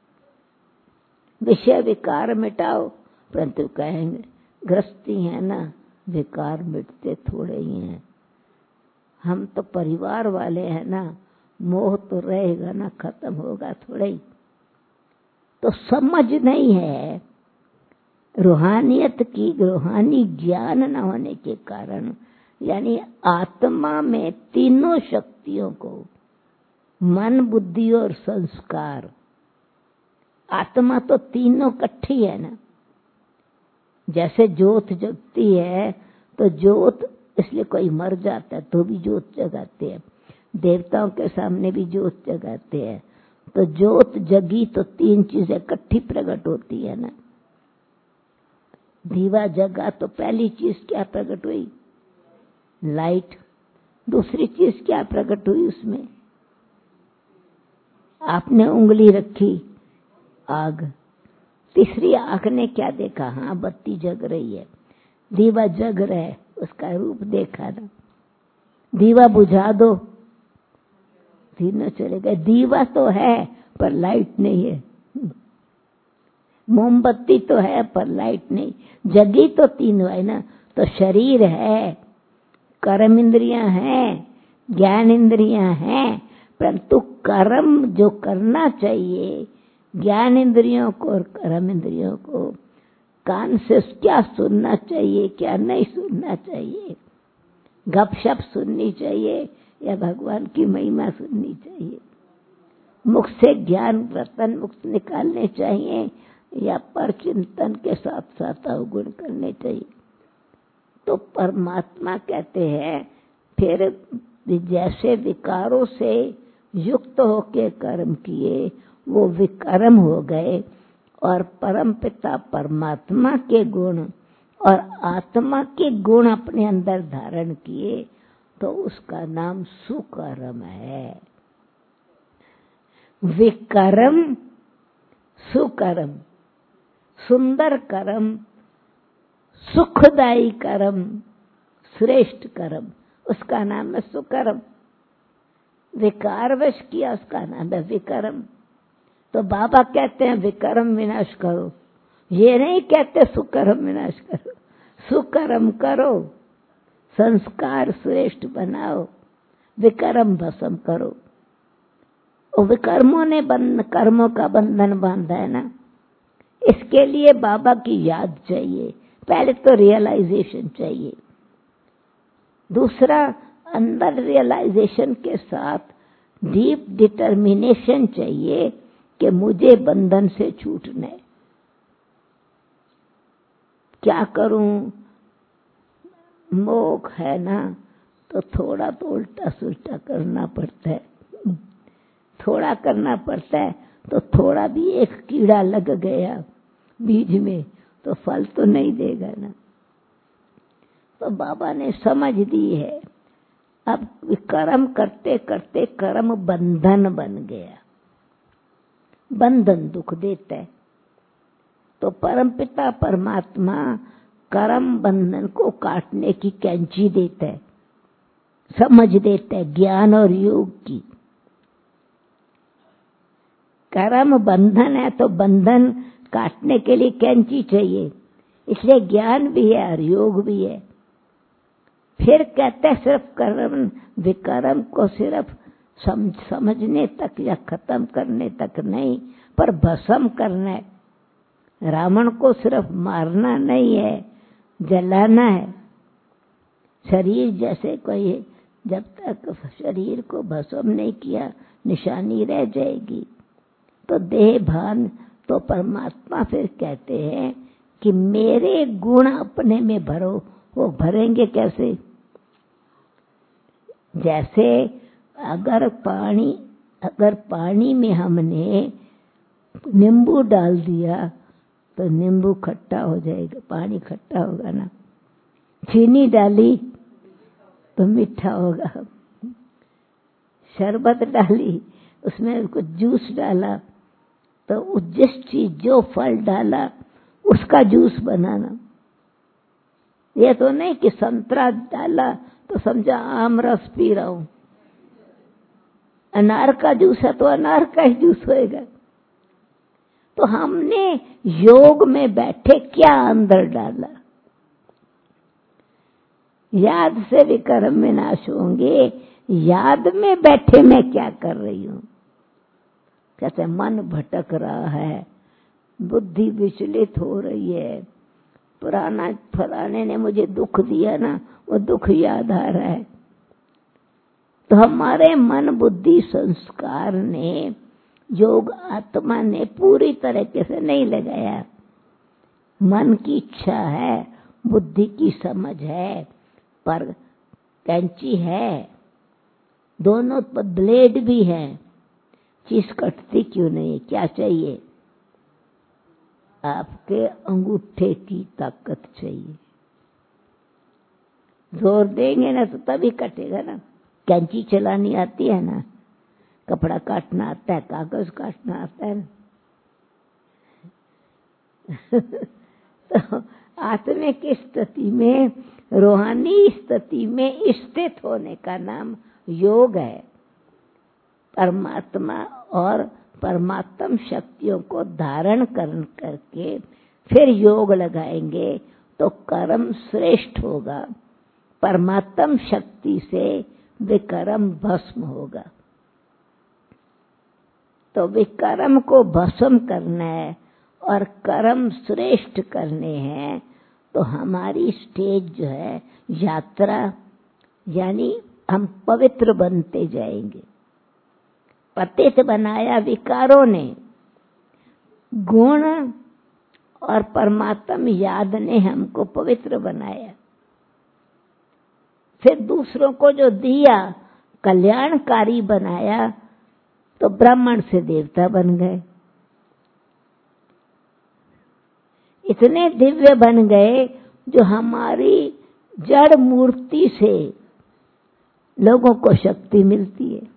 विषय विकार मिटाओ, परंतु कहेंगे गृहस्थी है ना, विकार मिटते थोड़े ही हैं। हम तो परिवार वाले हैं ना, मोह तो रहेगा ना, खत्म होगा थोड़े ही। तो समझ नहीं है रूहानियत की, रूहानी ज्ञान न होने के कारण, यानी आत्मा में तीनों शक्तियों को, मन बुद्धि और संस्कार, आत्मा तो तीनों इकट्ठी है ना। जैसे ज्योत जगती है तो ज्योत, इसलिए कोई मर जाता है तो भी ज्योत जगाते हैं, देवताओं के सामने भी ज्योत जगाते हैं। तो ज्योत जगी तो तीन चीजें इकट्ठी प्रकट होती है ना। दीवा जगा तो पहली चीज क्या प्रकट हुई? लाइट। दूसरी चीज क्या प्रकट हुई उसमें? आपने उंगली रखी, आग। तीसरी आंख ने क्या देखा? हाँ, बत्ती जग रही है, दीवा जग रहा है, उसका रूप देखा ना। दीवा बुझा दो, तीनों चले गए। दीवा तो है पर लाइट नहीं है, मोमबत्ती तो है पर लाइट नहीं, जगी तो तीनों है ना। तो शरीर है, कर्म इंद्रियां हैं, ज्ञान इंद्रियां हैं, परंतु कर्म जो करना चाहिए ज्ञान इंद्रियों को और कर्म इंद्रियों को, कान से क्या सुनना चाहिए क्या नहीं सुनना चाहिए, गपशप सुननी चाहिए या भगवान की महिमा सुननी चाहिए, मुख से ज्ञान रतन मुक्त निकालने चाहिए या पर चिंतन के साथ साथ अवगुण करने चाहिए। तो परमात्मा कहते हैं फिर जैसे विकारों से युक्त होके कर्म किए वो विकर्म हो गए, और परम पिता परमात्मा के गुण और आत्मा के गुण अपने अंदर धारण किए, तो उसका नाम सुकर्म है। विकर्म, सुकर्म, सुंदर कर्म, सुखदायी कर्म, श्रेष्ठ कर्म, उसका नाम है सुकर्म। विकारवश किया उसका नाम है विकर्म। तो बाबा कहते हैं विकर्म विनाश करो, ये नहीं कहते सुकर्म विनाश करो। सुकर्म करो, संस्कार श्रेष्ठ बनाओ, विकर्म भस्म करो। और विकर्मों ने कर्मों का बंधन बांधा है ना, इसके लिए बाबा की याद चाहिए। पहले तो रियलाइजेशन चाहिए, दूसरा अंदर रियलाइजेशन के साथ डीप डिटर्मिनेशन चाहिए कि मुझे बंधन से छूटना है। क्या करूं? मोह है ना, तो थोड़ा तो उल्टा सुल्टा करना पड़ता है, थोड़ा करना पड़ता है। तो थोड़ा भी एक कीड़ा लग गया बीज में तो फल तो नहीं देगा ना। तो बाबा ने समझ दी है। अब कर्म करते करते कर्म बंधन बन गया, बंधन दुख देता है। तो परमपिता परमात्मा कर्म बंधन को काटने की कैंची देता है, समझ देता है ज्ञान और योग की। कर्म बंधन है तो बंधन काटने के लिए कैंची चाहिए, इसलिए ज्ञान भी है और योग भी है। फिर कहते हैं सिर्फ कर्म विकर्म को सिर्फ समझने तक या खत्म करने तक नहीं, पर भस्म करना है। रावण को सिर्फ मारना नहीं है, जलाना है। शरीर जैसे कोई जब तक शरीर को भस्म नहीं किया निशानी रह जाएगी। तो देह भान तो परमात्मा फिर कहते हैं कि मेरे गुण अपने में भरो। वो भरेंगे कैसे? जैसे अगर पानी में हमने नींबू डाल दिया तो नींबू खट्टा हो जाएगा, पानी खट्टा होगा ना। चीनी डाली तो मीठा होगा। शरबत डाली, उसमें कुछ जूस डाला तो जिस चीज जो फल डाला उसका जूस बनाना। ये तो नहीं कि संतरा डाला तो समझा आम रस पी रहा हूं। अनार का जूस है तो अनार का ही जूस होएगा। तो हमने योग में बैठे क्या अंदर डाला? याद से विकर्म विनाश होंगे। याद में बैठे मैं क्या कर रही हूं? कहते मन भटक रहा है, बुद्धि विचलित हो रही है। पुराना फलाने ने मुझे दुख दिया ना, वो दुख याद आ रहा है। तो हमारे मन बुद्धि संस्कार ने, योग आत्मा ने पूरी तरीके से नहीं लगाया। मन की इच्छा है, बुद्धि की समझ है, पर कैंची है, दोनों पर ब्लेड भी है। चीज कटती क्यों नहीं? क्या चाहिए? आपके अंगूठे की ताकत चाहिए। जोर देंगे ना तो तभी कटेगा ना। कैंची चलानी आती है ना, कपड़ा काटना आता है, कागज काटना आता है ना। तो आत्मिक स्थिति में, रूहानी स्थिति में स्थित होने का नाम योग है। परमात्मा और परमात्म शक्तियों को धारण करके फिर योग लगाएंगे तो कर्म श्रेष्ठ होगा। परमात्म शक्ति से विकर्म भस्म होगा। तो विकर्म को भस्म करना है और कर्म श्रेष्ठ करने हैं। तो हमारी स्टेज जो है यात्रा, यानी हम पवित्र बनते जाएंगे। पतित बनाया विकारों ने, गुण और परमात्म याद ने हमको पवित्र बनाया। फिर दूसरों को जो दिया, कल्याणकारी बनाया, तो ब्राह्मण से देवता बन गए। इतने दिव्य बन गए जो हमारी जड़ मूर्ति से लोगों को शक्ति मिलती है।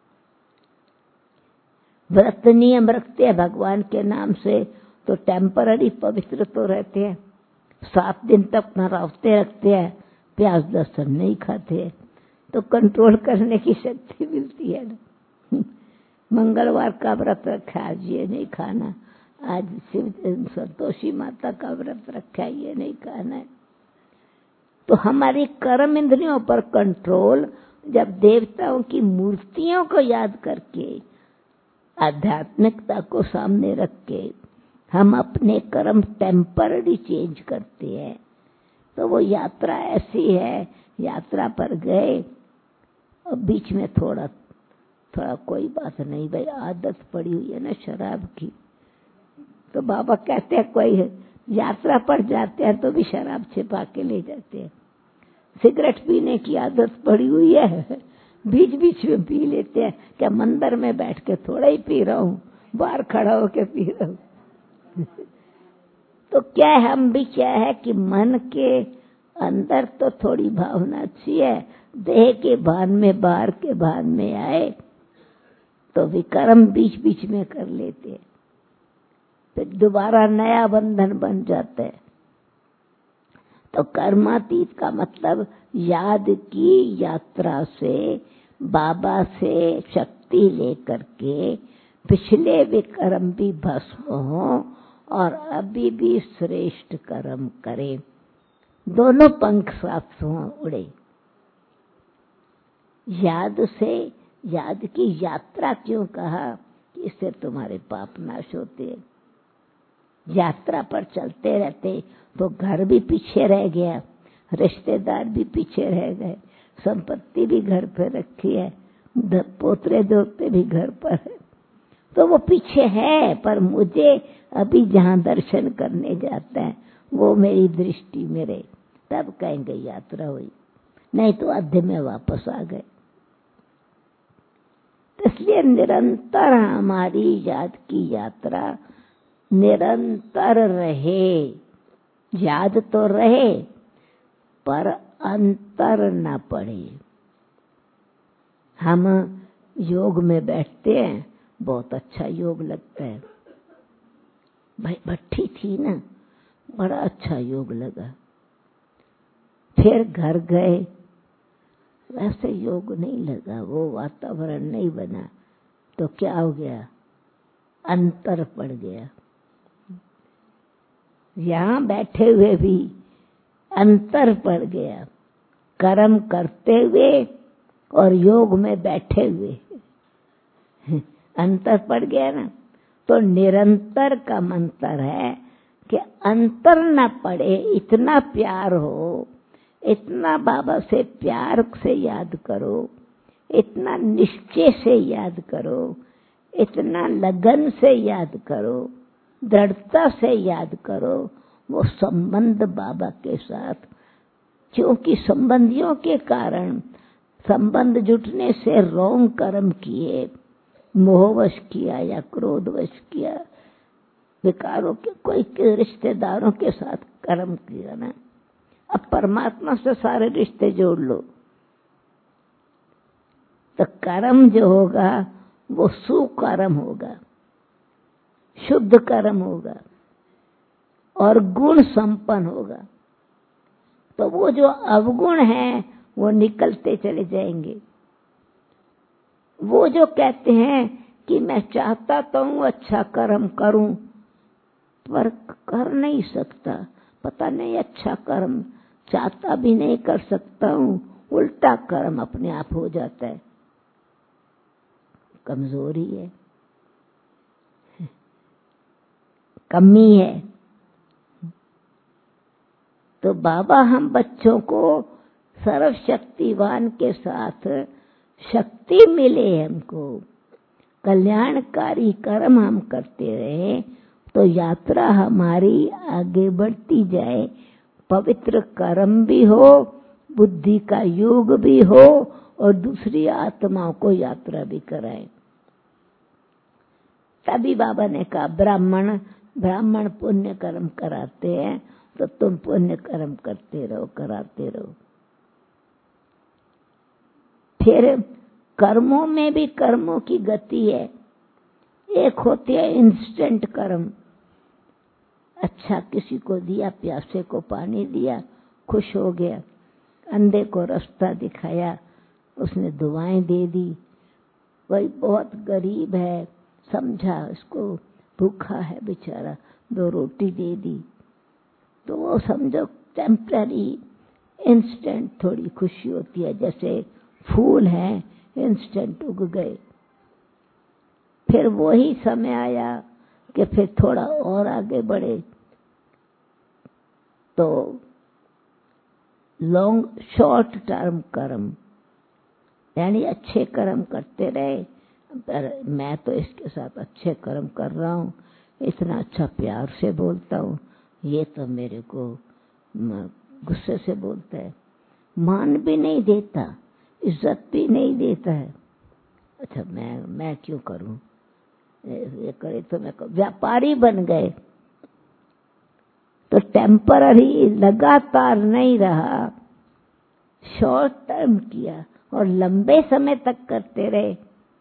व्रत नियम रखते हैं भगवान के नाम से तो टेम्पररी पवित्र तो रहते हैं। 7 दिन तक नरावते रखते हैं, प्याज लहसुन नहीं खाते हैं, तो कंट्रोल करने की शक्ति मिलती है ना। मंगलवार का व्रत रखा, आज ये नहीं खाना। आज शिव संतोषी माता का व्रत रखा है, ये नहीं खाना है। तो हमारी कर्म इंद्रियों पर कंट्रोल, जब देवताओं की मूर्तियों को याद करके, आध्यात्मिकता को सामने रख के हम अपने कर्म टेम्पररी चेंज करते हैं, तो वो यात्रा ऐसी है। यात्रा पर गए और बीच में थोड़ा कोई बात नहीं, भाई आदत पड़ी हुई है ना शराब की, तो बाबा कहते हैं कोई यात्रा पर जाते हैं तो भी शराब छिपा के ले जाते हैं। सिगरेट पीने की आदत पड़ी हुई है, बीच बीच में पी लेते हैं। क्या मंदिर में बैठ के थोड़ा ही पी रहा हूँ, बाहर खड़ा होके पी रहा हूँ। तो क्या है, हम भी क्या है कि मन के अंदर तो थोड़ी भावना अच्छी है, देह के भान में, बाहर के भान में आए तो विकर्म बीच बीच में कर लेते हैं, फिर दोबारा नया बंधन बन जाता है। तो कर्मातीत का मतलब याद की यात्रा से, बाबा से शक्ति लेकर के पिछले विकर्म भी भस्म हो और अभी भी श्रेष्ठ कर्म करे। दोनों पंख साफ उड़े। याद से, याद की यात्रा क्यों कहा? कि इससे तुम्हारे पाप नाश होते हैं। यात्रा पर चलते रहते तो घर भी पीछे रह गया, रिश्तेदार भी पीछे रह गए, संपत्ति भी घर पे रखी है, पोतरे दोते भी घर पर है, तो वो पीछे है। पर मुझे अभी जहाँ दर्शन करने जाता है वो मेरी दृष्टि में रहे, तब कहेंगे यात्रा हुई, नहीं तो आधे में वापस आ गए। इसलिए निरंतर हमारी याद की यात्रा निरंतर रहे। याद तो रहे पर अंतर न पड़े। हम योग में बैठते हैं, बहुत अच्छा योग लगता है। भाई भट्ठी थी ना, बड़ा अच्छा योग लगा। फिर घर गए, वैसे योग नहीं लगा, वो वातावरण नहीं बना, तो क्या हो गया? अंतर पड़ गया। यहाँ बैठे हुए भी अंतर पड़ गया, कर्म करते हुए और योग में बैठे हुए अंतर पड़ गया ना। तो निरंतर का मंत्र है कि अंतर न पड़े, इतना प्यार हो, इतना बाबा से प्यार से याद करो, इतना निश्चय से याद करो, इतना लगन से याद करो, दृढ़ता से याद करो वो संबंध बाबा के साथ। क्योंकि संबंधियों के कारण, संबंध जुटने से रोंग कर्म किए, मोहवश किया या क्रोधवश किया, विकारों के कोई रिश्तेदारों के साथ कर्म किया ना, अब परमात्मा से सारे रिश्ते जोड़ लो तो कर्म जो होगा वो सुकर्म होगा, शुद्ध कर्म होगा और गुण संपन्न होगा। तो वो जो अवगुण है वो निकलते चले जाएंगे। वो जो कहते हैं कि मैं चाहता तो हूँ अच्छा कर्म करूं पर कर नहीं सकता, पता नहीं अच्छा कर्म चाहता भी नहीं कर सकता हूँ, उल्टा कर्म अपने आप हो जाता है। कमजोरी है, कमी है। तो बाबा हम बच्चों को सर्वशक्तिवान के साथ शक्ति मिले, हमको कल्याणकारी कर्म हम करते रहे तो यात्रा हमारी आगे बढ़ती जाए, पवित्र कर्म भी हो, बुद्धि का योग भी हो और दूसरी आत्माओं को यात्रा भी कराए। तभी बाबा ने कहा ब्राह्मण पुण्य कर्म कराते हैं तो तुम पुण्य कर्म करते रहो, कराते रहो। फिर कर्मों में भी कर्मों की गति है। एक होती है इंस्टेंट कर्म, अच्छा किसी को दिया, प्यासे को पानी दिया, खुश हो गया, अंधे को रास्ता दिखाया, उसने दुआएं दे दी, कोई बहुत गरीब है, समझा इसको भूखा है बेचारा, 2 रोटी दे दी, तो वो समझो टेम्पररी इंस्टेंट थोड़ी खुशी होती है। जैसे फूल है इंस्टेंट उग गए, फिर वही समय आया कि फिर थोड़ा और आगे बढ़े तो लॉन्ग शॉर्ट टर्म कर्म, यानी अच्छे कर्म करते रहे। पर मैं तो इसके साथ अच्छे कर्म कर रहा हूँ, इतना अच्छा प्यार से बोलता हूँ, ये तो मेरे को गुस्से से बोलता है, मान भी नहीं देता, इज्जत भी नहीं देता है। अच्छा मैं क्यों करूं, ये करे तो मैं व्यापारी बन गए। तो टेम्पररी लगातार नहीं रहा, शॉर्ट टर्म किया और लंबे समय तक करते रहे,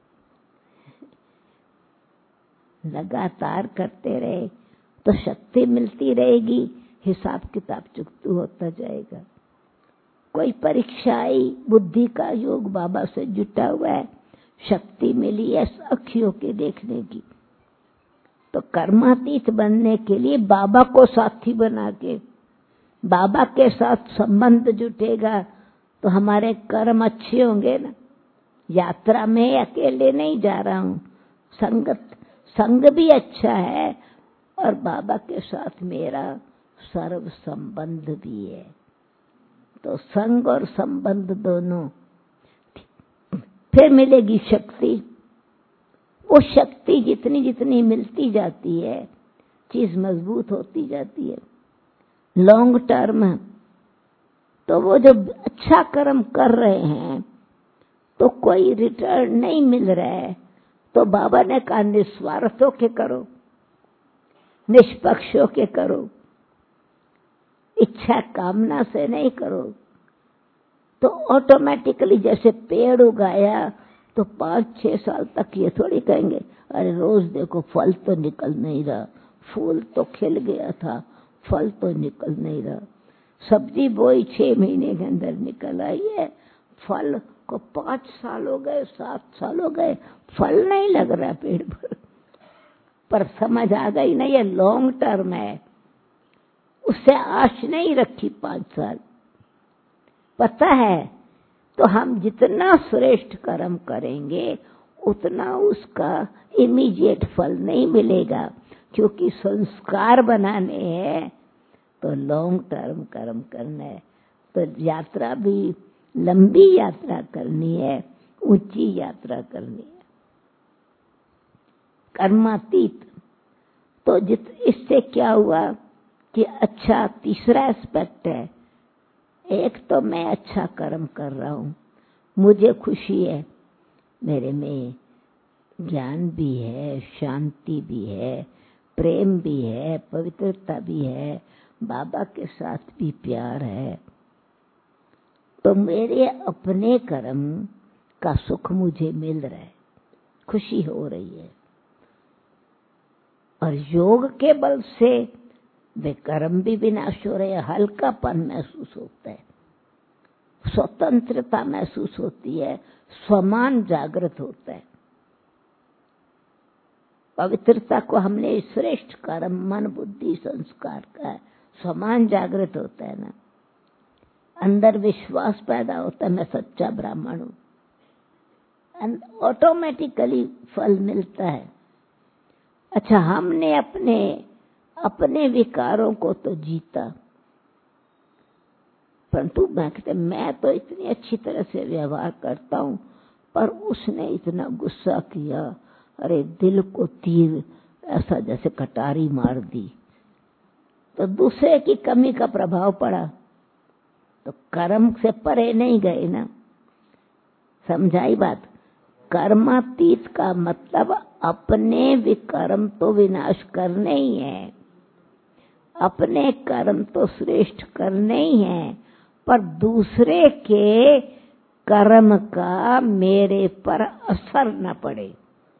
लगातार करते रहे तो शक्ति मिलती रहेगी, हिसाब किताब चुकतू होता जाएगा। कोई परीक्षा आई, बुद्धि का योग बाबा से जुटा हुआ है, शक्ति मिली है अखियों के देखने की, तो कर्मातीत बनने के लिए बाबा को साथी बना के, बाबा के साथ संबंध जुटेगा तो हमारे कर्म अच्छे होंगे ना। यात्रा में अकेले नहीं जा रहा हूँ, संग भी अच्छा है और बाबा के साथ मेरा सर्व संबंध भी है। तो संग और संबंध दोनों, फिर मिलेगी शक्ति। वो शक्ति जितनी जितनी मिलती जाती है चीज मजबूत होती जाती है। लॉन्ग टर्म तो वो जो अच्छा कर्म कर रहे हैं तो कोई रिटर्न नहीं मिल रहा है, तो बाबा ने कहा निस्वार्थ होके करो, निष्पक्ष होके करो, इच्छा कामना से नहीं करो। तो ऑटोमेटिकली जैसे पेड़ उगाया तो 5-6 साल तक ये थोड़ी कहेंगे अरे रोज देखो फल तो निकल नहीं रहा, फूल तो खिल गया था, फल तो निकल नहीं रहा। सब्जी बोई 6 महीने के अंदर निकल आई है, फल को 5 साल हो गए, 7 साल हो गए, फल नहीं लग रहा पेड़ पर समझ आ गई ना ये लॉन्ग टर्म है। उससे आश नहीं रखी 5 साल। पता है तो हम जितना श्रेष्ठ कर्म करेंगे उतना उसका इमीडिएट फल नहीं मिलेगा, क्योंकि संस्कार बनाने हैं तो लॉन्ग टर्म कर्म करना है। तो यात्रा भी लंबी यात्रा करनी है, ऊंची यात्रा करनी है। कर्मातीत तो इससे क्या हुआ कि अच्छा तीसरा एस्पेक्ट है। एक तो मैं अच्छा कर्म कर रहा हूँ, मुझे खुशी है, मेरे में ज्ञान भी है, शांति भी है, प्रेम भी है, पवित्रता भी है, बाबा के साथ भी प्यार है। तो मेरे अपने कर्म का सुख मुझे मिल रहा है, खुशी हो रही है। और योग के बल से वे कर्म भी विनाश हो रहे हैं, हल्कापन महसूस होता है, स्वतंत्रता महसूस होती है, स्वमान जागृत होता है। पवित्रता को हमने श्रेष्ठ कर्म मन बुद्धि संस्कार का स्वमान जागृत होता है ना, अंदर विश्वास पैदा होता है मैं सच्चा ब्राह्मण हूं, ऑटोमेटिकली फल मिलता है। अच्छा हमने अपने विकारों को तो जीता, परंतु मैं तो इतनी अच्छी तरह से व्यवहार करता हूं, पर उसने इतना गुस्सा किया, अरे दिल को तीर ऐसा जैसे कटारी मार दी, तो दूसरे की कमी का प्रभाव पड़ा, तो कर्म से परे नहीं गए ना। समझाई बात? कर्मातीत का मतलब अपने विकर्म तो विनाश करने ही है, अपने कर्म तो श्रेष्ठ करने ही है, पर दूसरे के कर्म का मेरे पर असर न पड़े,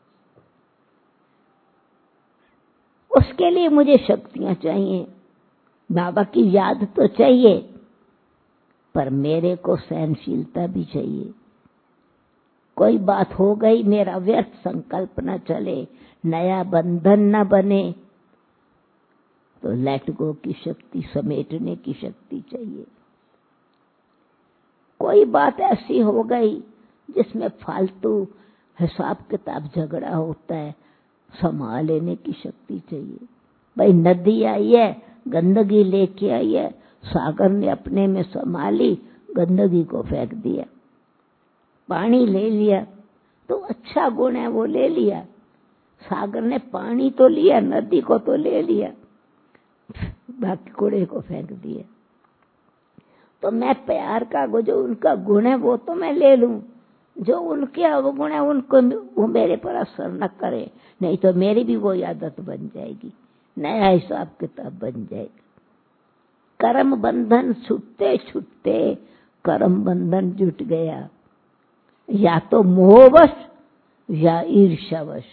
उसके लिए मुझे शक्तियां चाहिए, बाबा की याद तो चाहिए, पर मेरे को सहनशीलता भी चाहिए। कोई बात हो गई, मेरा व्यर्थ संकल्प न चले, नया बंधन न बने, तो लेट गो की शक्ति, समेटने की शक्ति चाहिए। कोई बात ऐसी हो गई जिसमें फालतू हिसाब किताब झगड़ा होता है, संभाल लेने की शक्ति चाहिए। भाई नदी आई है, गंदगी लेके आई है, सागर ने अपने में संभाली, गंदगी को फेंक दिया, पानी ले लिया, तो अच्छा गुण है वो ले लिया, सागर ने पानी तो लिया, नदी को तो ले लिया, बाकी कूड़े को फेंक दिया। तो मैं प्यार का जो उनका गुण है वो तो मैं ले लूं, जो उनके अवगुण है उनको वो मेरे पर असर न करे, नहीं तो मेरी भी वो आदत बन जाएगी, नया हिसाब किताब बन जाएगा। कर्म बंधन छूटते छूटते कर्म बंधन जुट गया, या तो मोहवश या ईर्ष्यावश।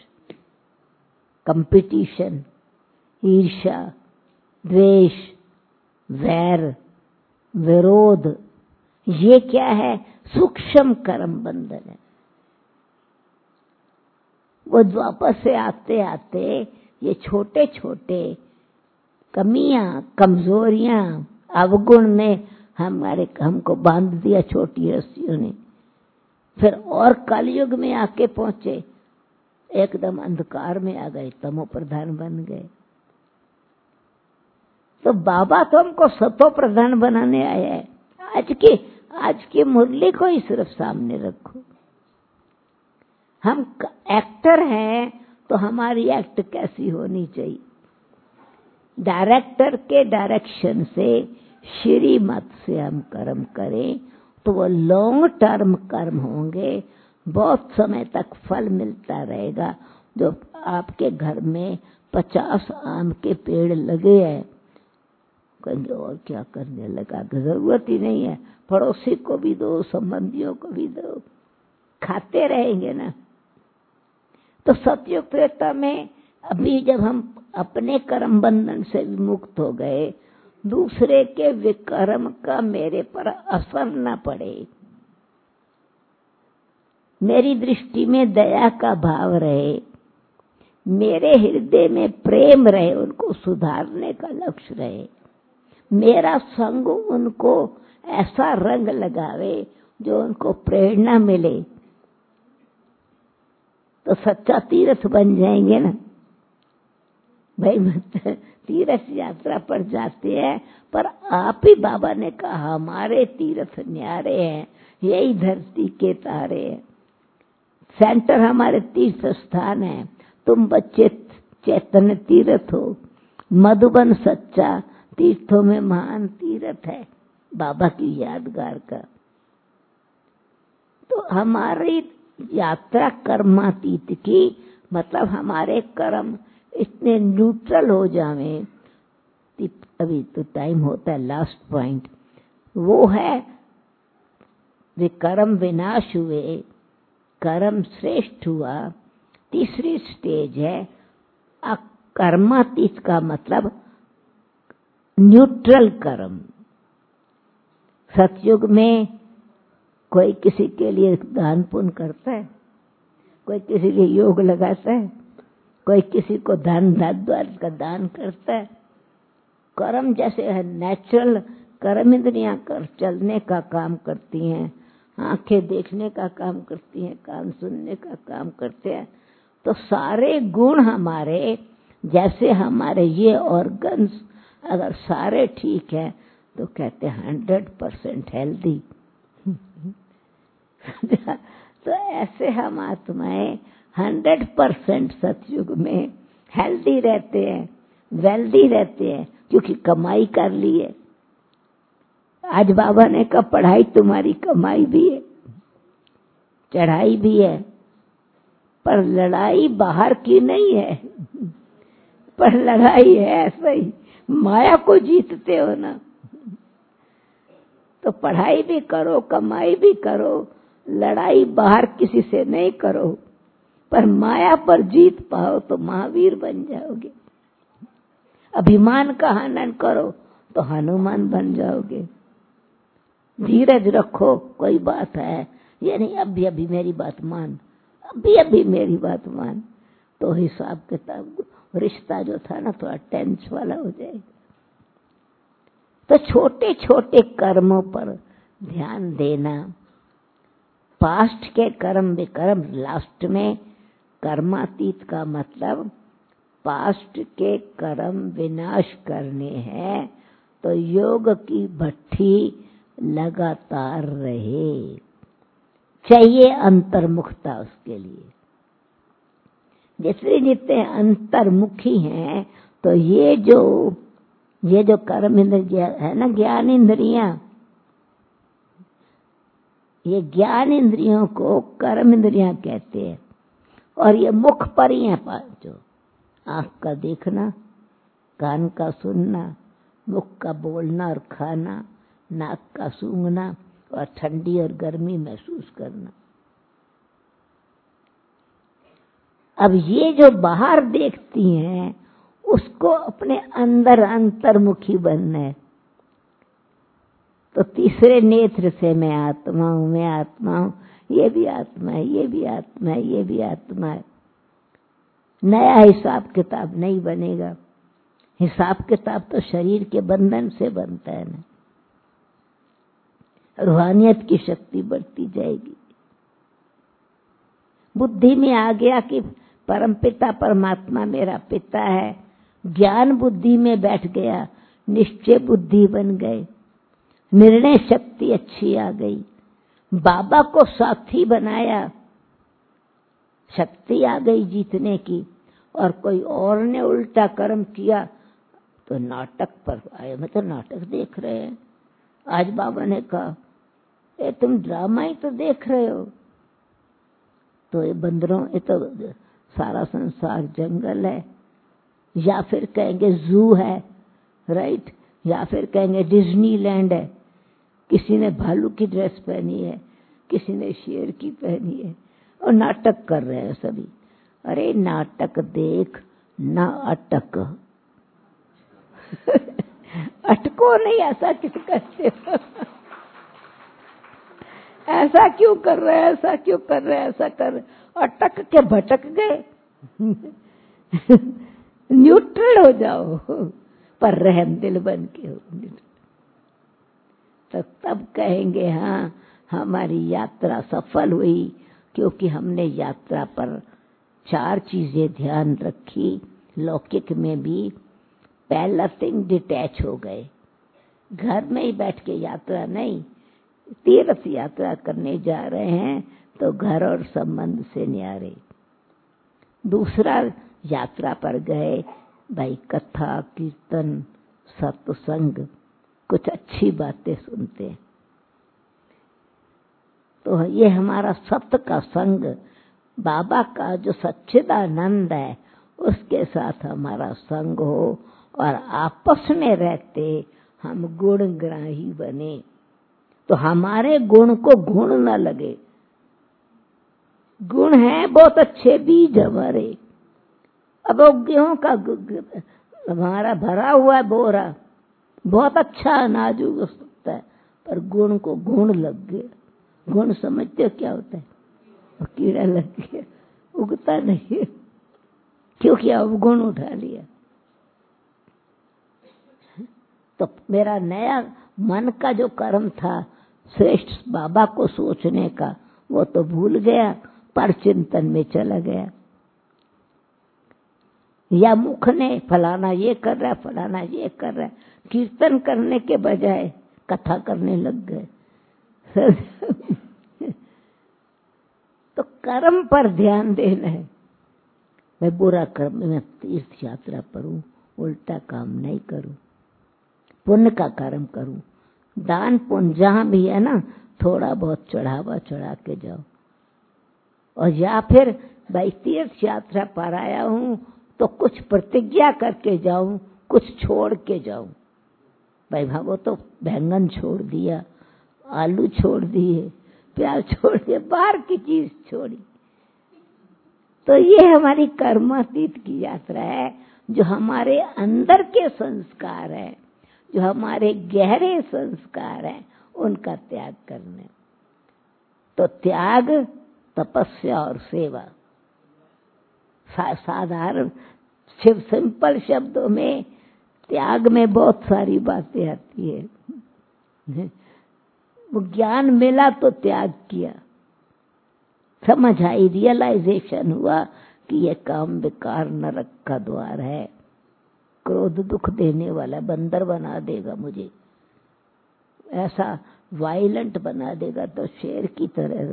कंपटीशन, ईर्ष्या, द्वेष, वैर, विरोध, ये क्या है? सूक्ष्म कर्म बंधन है। वो वापस से आते आते ये छोटे छोटे कमियां, कमजोरियां, अवगुण ने हमको बांध दिया छोटी रस्सियों ने। फिर और कलयुग में आके पहुंचे, एकदम अंधकार में आ गए, तमो प्रधान बन गए। तो बाबा तो हमको सतो प्रधान बनाने आया है। आज की मुरली को ही सिर्फ सामने रखो। हम एक्टर हैं तो हमारी एक्ट कैसी होनी चाहिए? डायरेक्टर के डायरेक्शन से, श्रीमत से हम कर्म करें तो वो लॉन्ग टर्म कर्म होंगे, बहुत समय तक फल मिलता रहेगा। जो आपके घर में 50 आम के पेड़ लगे हैं, कहेंगे और क्या करने लगा, जरूरत ही नहीं है, पड़ोसी को भी दो, संबंधियों को भी दो, खाते रहेंगे ना। तो सतयुग त्रेता में अभी जब हम अपने कर्म बंधन से विमुक्त हो गए, दूसरे के विकर्म का मेरे पर असर न पड़े, मेरी दृष्टि में दया का भाव रहे, मेरे हृदय में प्रेम रहे, उनको सुधारने का लक्ष्य रहे, मेरा संग उनको ऐसा रंग लगावे जो उनको प्रेरणा मिले, तो सच्चा तीर्थ बन जाएंगे ना भाई। तीर्थ यात्रा पर जाते हैं, पर आप ही बाबा ने कहा हमारे तीर्थ न्यारे हैं, यही धरती के तारे हैं। सेंटर हमारे तीर्थ स्थान है। तुम बच्चे चैतन्य तीर्थ हो। मधुबन सच्चा तीर्थों में महान तीर्थ है, बाबा की यादगार का। तो हमारी यात्रा कर्मातीत की, मतलब हमारे कर्म इतने न्यूट्रल हो जावें। अभी तो टाइम होता है, लास्ट पॉइंट वो है, वे कर्म विनाश हुए, कर्म श्रेष्ठ हुआ। तीसरी स्टेज है कर्मातीत का, मतलब न्यूट्रल कर्म। सतयुग में कोई किसी के लिए दान पुण्य करता है, कोई किसी लिए योग लगाता है, कोई किसी को धन धाद्वार का दान करता है। कर्म जैसे है नेचुरल, कर्म इंद्रियां कर चलने का काम करती हैं, आंखें देखने का काम करती हैं, कान सुनने का काम करते हैं। तो सारे गुण हमारे, जैसे हमारे ये ऑर्गन्स अगर सारे ठीक है तो कहते हैं 100% हेल्दी। तो ऐसे हम आत्माएं 100% सतयुग में हेल्दी रहते हैं, वेल्दी रहते हैं, क्योंकि कमाई कर ली है। आज बाबा ने कहा पढ़ाई तुम्हारी कमाई भी है, चढ़ाई भी है, पर लड़ाई बाहर की नहीं है, पर लड़ाई है ऐसा ही, माया को जीतते हो ना। तो पढ़ाई भी करो, कमाई भी करो, लड़ाई बाहर किसी से नहीं करो, पर माया पर जीत पाओ तो महावीर बन जाओगे। अभिमान का हनन करो तो हनुमान बन जाओगे। धीरज रखो, कोई बात है ये नहीं, अभी अभी मेरी बात मान, अभी अभी मेरी बात मान, तो हिसाब किताब रिश्ता जो था ना थोड़ा टेंस वाला हो जाएगा। तो छोटे छोटे कर्मों पर ध्यान देना, पास्ट के कर्म विकर्म, लास्ट में कर्मातीत का मतलब पास्ट के कर्म विनाश करने हैं, तो योग की भट्ठी लगातार रहे, चाहिए अंतर्मुखता उसके लिए। जितने अंतर्मुखी हैं, तो ये जो कर्म इंद्रिया है ना, ज्ञान इंद्रियां, ये ज्ञान इंद्रियों को कर्म इंद्रियां कहते हैं। और ये मुख पर ही है पांचों, आंख का देखना, कान का सुनना, मुख का बोलना और खाना, नाक का सूंघना और ठंडी और गर्मी महसूस करना। अब ये जो बाहर देखती हैं उसको अपने अंदर अंतर्मुखी बनना है। तो तीसरे नेत्र से मैं आत्मा हूं, मैं आत्मा हूं, ये भी आत्मा है, ये भी आत्मा है, ये भी आत्मा है। नया हिसाब किताब नहीं बनेगा। हिसाब किताब तो शरीर के बंधन से बनता है ना। रूहानियत की शक्ति बढ़ती जाएगी। बुद्धि में आ गया कि परमपिता परमात्मा मेरा पिता है, ज्ञान बुद्धि में बैठ गया, निश्चय बुद्धि बन गए, निर्णय शक्ति अच्छी आ गई, बाबा को साथी बनाया, शक्ति आ गई जीतने की। और कोई और ने उल्टा कर्म किया तो नाटक पर आए। मैं तो नाटक देख रहे हैं। आज बाबा ने कहा, ए तुम ड्रामा ही तो देख रहे हो। तो ये बंदरों, ये तो सारा संसार जंगल है, या फिर कहेंगे जू है, राइट, या फिर कहेंगे डिज्नीलैंड है। किसी ने भालू की ड्रेस पहनी है, किसी ने शेर की पहनी है, और नाटक कर रहे हैं सभी। अरे नाटक देख ना अटक। अटको नहीं, ऐसा क्यों करते हो? ऐसा क्यों कर रहे हैं, ऐसा क्यों कर रहे हैं, ऐसा कर रहे, अटक के भटक गए। न्यूट्रल हो जाओ, पर रहम दिल बन के हो। तो तब कहेंगे हाँ हमारी यात्रा सफल हुई, क्योंकि हमने यात्रा पर 4 चीजें ध्यान रखी। लौकिक में भी पहला थिंग डिटैच हो गए, घर में ही बैठ के यात्रा नहीं, तीर्थ यात्रा करने जा रहे हैं तो घर और संबंध से न्यारे। दूसरा, यात्रा पर गए भाई, कथा कीर्तन सत्संग, कुछ अच्छी बातें सुनते। तो ये हमारा सत्य का संग, बाबा का जो सच्चिदानंद है उसके साथ हमारा संग हो, और आपस में रहते हम गुणग्राही बने, तो हमारे गुण को गुण न लगे। गुण है बहुत अच्छे बीज हमारे। अब वो गेहूं का हमारा भरा हुआ है बोरा, बहुत अच्छा अनाज उग सकता है, पर गुण को गुण लग गए। गुण समझते हो क्या होता है? वो कीड़ा लग गया, उगता नहीं है, क्योंकि अब गुण उठा लिया। तो मेरा नया मन का जो कर्म था श्रेष्ठ बाबा को सोचने का, वो तो भूल गया, पर चिंतन में चला गया। या मुख ने फलाना ये कर रहा है, फलाना ये कर रहा है, कीर्तन करने के बजाय कथा करने लग गए। तो कर्म पर ध्यान देना है। मैं बुरा कर्म में तीर्थ यात्रा करूं, उल्टा काम नहीं करूं, पुण्य का कर्म करूं। दान पुण्य जहां भी है ना, थोड़ा बहुत चढ़ावा चढ़ा के जाओ। और या फिर भाई तीर्थ यात्रा पर आया हूं तो कुछ प्रतिज्ञा करके जाऊं, कुछ छोड़ के जाऊं। भाई वो तो बैंगन छोड़ दिया, आलू छोड़ दिए, प्याज छोड़ दिए, बाहर की चीज छोड़ी। तो ये हमारी कर्मातीत की यात्रा है, जो हमारे अंदर के संस्कार है, जो हमारे गहरे संस्कार हैं, उनका त्याग करना। तो त्याग, तपस्या और सेवा, साधारण सिंपल शब्दों में त्याग में बहुत सारी बातें आती है। वो ज्ञान मिला तो त्याग किया, समझ आई, रियलाइजेशन हुआ कि ये काम बेकार नरक का द्वार है, क्रोध दुख देने वाला, बंदर बना देगा मुझे, ऐसा वायलेंट बना देगा तो शेर की तरह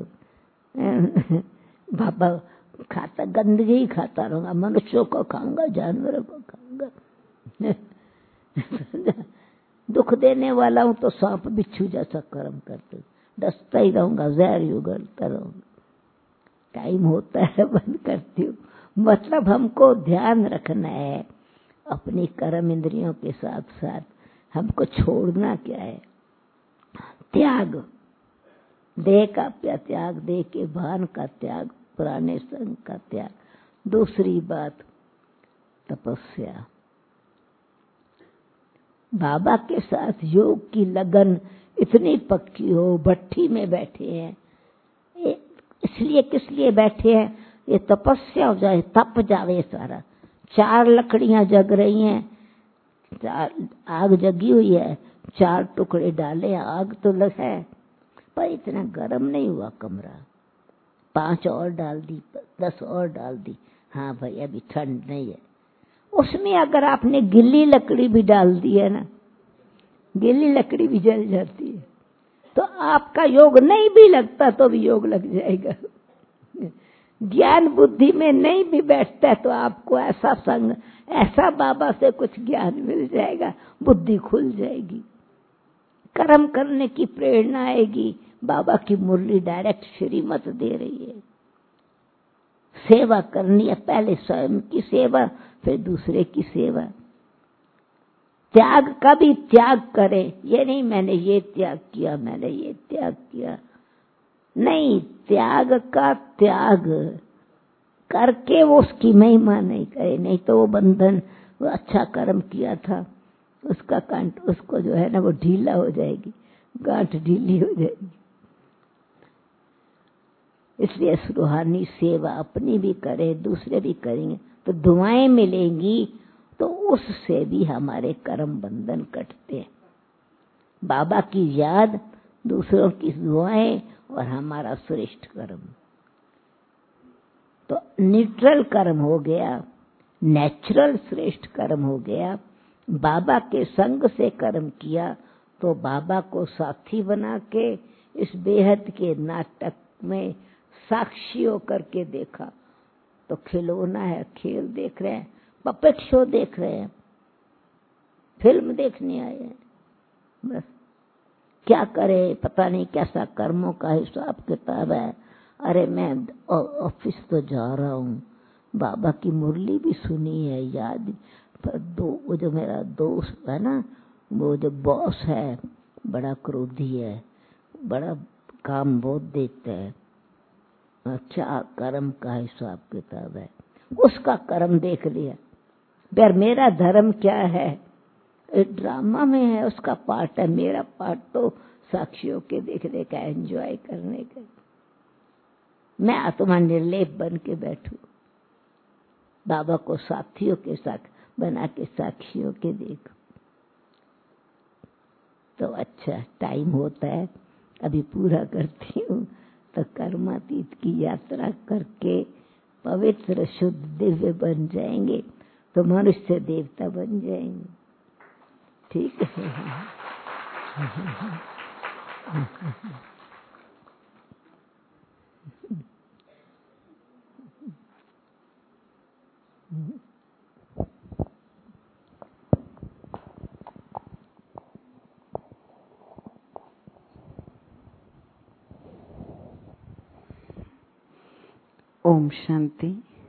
बाबा खाता, गंदगी ही खाता रहूंगा, मनुष्यों को खाऊंगा, जानवरों को खाऊंगा। दुख देने वाला हूं तो सांप बिच्छू जैसा कर्म करते, डसता ही रहूंगा, जहर उगलता रहूंगा। टाइम होता है, बंद करती हूँ। मतलब हमको ध्यान रखना है अपनी कर्म इंद्रियों के साथ साथ हमको छोड़ना क्या है? त्याग, देह का त्याग, देह के भान का त्याग, पुराने संग का त्याग। दूसरी बात तपस्या, बाबा के साथ योग की लगन इतनी पक्की हो, भट्ठी में बैठे हैं, इसलिए किस लिए बैठे हैं? ये तपस्या हो जाए, तप जावे सारा। 4 लकड़ियां जग रही हैं, 4 आग जगी हुई है, 4 टुकड़े डाले, आग तो लग है पर इतना गर्म नहीं हुआ कमरा। 5 और डाल दी, 10 और डाल दी, हाँ भाई अभी ठंड नहीं है। उसमें अगर आपने गिल्ली लकड़ी भी डाल दी है ना, गिल्ली लकड़ी भी जल जाती है, तो आपका योग नहीं भी लगता तो भी योग लग जाएगा। ज्ञान बुद्धि में नहीं भी बैठता है तो आपको ऐसा संग, ऐसा बाबा से कुछ ज्ञान मिल जाएगा, बुद्धि खुल जाएगी, कर्म करने की प्रेरणा आएगी। बाबा की मुरली डायरेक्ट श्रीमत दे रही है। सेवा करनी है, पहले स्वयं की सेवा, फिर दूसरे की सेवा। त्याग का भी त्याग करें, ये नहीं मैंने ये त्याग किया, मैंने ये त्याग किया, नहीं, त्याग का त्याग करके वो उसकी महिमा नहीं करे, नहीं तो वो बंधन, वो अच्छा कर्म किया था उसका कंठ, उसको जो है ना वो ढीला हो जाएगी, गांठ ढीली हो जाएगी। इसलिए रूहानी सेवा अपनी भी करें, दूसरे भी करेंगे तो दुआएं मिलेंगी, तो उससे भी हमारे कर्म बंधन कटते हैं। बाबा की याद, दूसरों की दुआएं और हमारा श्रेष्ठ कर्म, तो न्यूट्रल कर्म हो गया, नेचुरल श्रेष्ठ कर्म हो गया। बाबा के संग से कर्म किया तो बाबा को साथी बना के इस बेहद के नाटक में साक्षी होकर के देखा, तो खिलौना है, खेल देख रहे हैं, पपेट शो देख रहे हैं, फिल्म देखने आए हैं, बस क्या करे पता नहीं, कैसा कर्मों का हिसाब किताब है। अरे मैं ऑफिस तो जा रहा हूँ, बाबा की मुरली भी सुनी है, याद, पर वो जो मेरा दोस्त है ना, वो जो बॉस है बड़ा क्रोधी है, बड़ा काम बहुत देता है, अच्छा कर्म का हिसाब किताब है, उसका कर्म देख लिया। पर मेरा धर्म क्या है, ड्रामा में है, उसका पार्ट है, मेरा पार्ट तो साक्षियों के देखने का, एंजॉय करने का। मैं आत्मा निर्लेप बन के बैठूं, बाबा को साथियों के साथ बना के साक्षियों के देखो, तो अच्छा टाइम होता है, अभी पूरा करती हूँ। तो कर्मातीत की यात्रा करके पवित्र शुद्ध दिव्य बन जाएंगे, तो मनुष्य देवता बन जाएंगे। ठीक है। ओम शांति।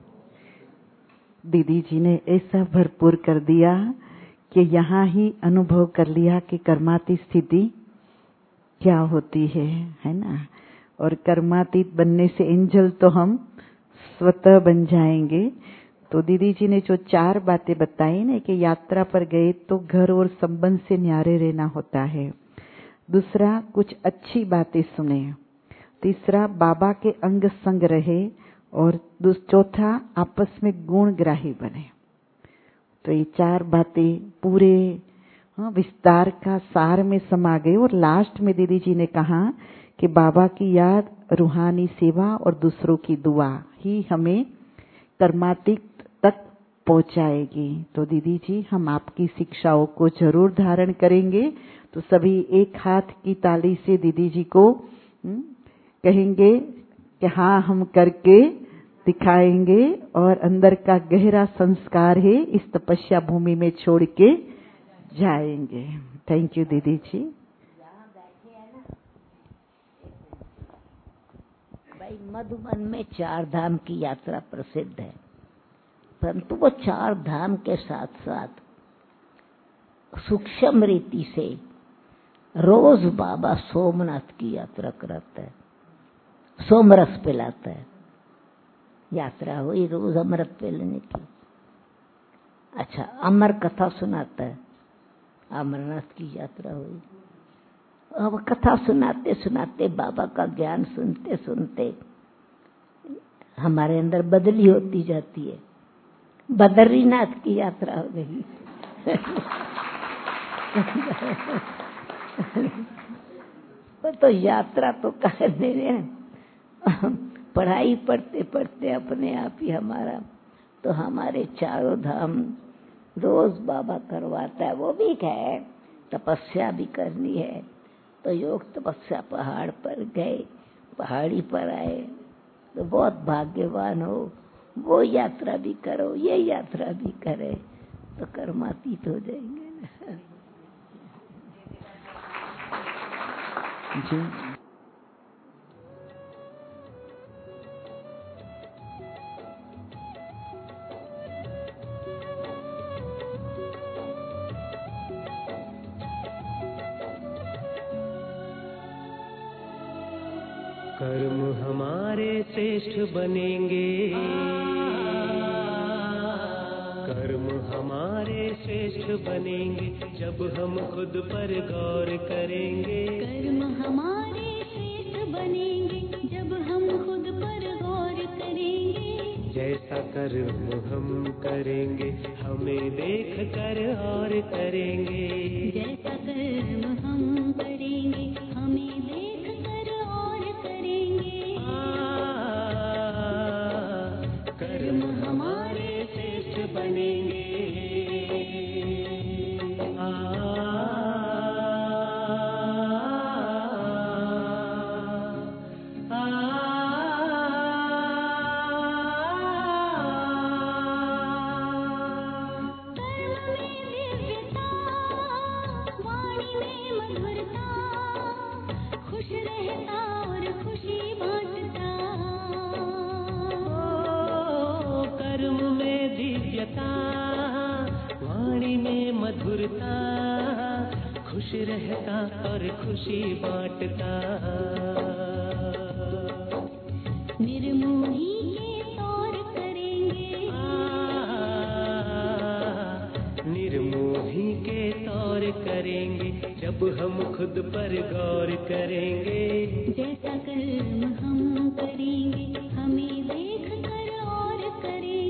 दीदी जी ने ऐसा भरपूर कर दिया कि यहाँ ही अनुभव कर लिया कि कर्मातीत स्थिति क्या होती है ना। और कर्मातीत बनने से एंजल तो हम स्वतः बन जाएंगे। तो दीदी जी ने जो 4 बातें बताई ना, कि यात्रा पर गए तो घर और संबंध से न्यारे रहना होता है, दूसरा कुछ अच्छी बातें सुने, तीसरा बाबा के अंग संग रहे, और चौथा आपस में गुणग्राही बने। तो ये 4 बातें पूरे विस्तार का सार में समा गई। और लास्ट में दीदी जी ने कहा कि बाबा की याद, रूहानी सेवा और दूसरों की दुआ ही हमें कर्मातीत तक पहुंचाएगी। तो दीदी जी, हम आपकी शिक्षाओं को जरूर धारण करेंगे। तो सभी एक हाथ की ताली से दीदी जी को कहेंगे कि हाँ, हम करके दिखाएंगे, और अंदर का गहरा संस्कार है इस तपस्या भूमि में छोड़ के जाएंगे। थैंक यू दीदी जी। भाई मधुबन में 4 धाम की यात्रा प्रसिद्ध है, परंतु वो 4 धाम के साथ साथ सूक्ष्म रीति से रोज बाबा सोमनाथ की यात्रा कराता है, सोमरस पिलाता है। यात्रा हुई रोज अमृत पिलाने की। अच्छा, अमर कथा सुनाता है, अमरनाथ की यात्रा हुई। अब कथा सुनाते सुनाते, बाबा का ज्ञान सुनते सुनते हमारे अंदर बदली होती जाती है। बद्रीनाथ की यात्रा हो गई। तो यात्रा तो करने हैं, पढ़ाई पढ़ते पढ़ते अपने आप ही हमारा, तो हमारे चारों धाम रोज बाबा करवाता है। वो भी है, तपस्या भी करनी है, तो योग तपस्या पहाड़ पर गए, पहाड़ी पर आए, तो बहुत भाग्यवान हो। वो यात्रा भी करो, ये यात्रा भी करे, तो कर्मातीत हो जाएंगे ना। जी कर्म हमारे श्रेष्ठ बनेंगे, कर्म हमारे श्रेष्ठ बनेंगे जब हम खुद पर गौर करेंगे। कर्म हमारे श्रेष्ठ बनेंगे जब हम खुद पर गौर करेंगे। जैसा कर्म हम करेंगे हमें देख कर और करेंगे। जैसा कर्म हम करेंगे हमें देख कर और करेंगे। कर्म हमारे श्रेष्ठ बनेंगे। खुश रहता और खुशी बांटता। कर्म में दिव्यता, वाणी में मधुरता, खुश रहता और खुशी बांटता। निर्मोही के तौर करेंगे। निर्मोही के तौर करेंगे जब हम खुद पर गौर करेंगे। जैसा कर्म हम करेंगे हमें देख कर और करेंगे।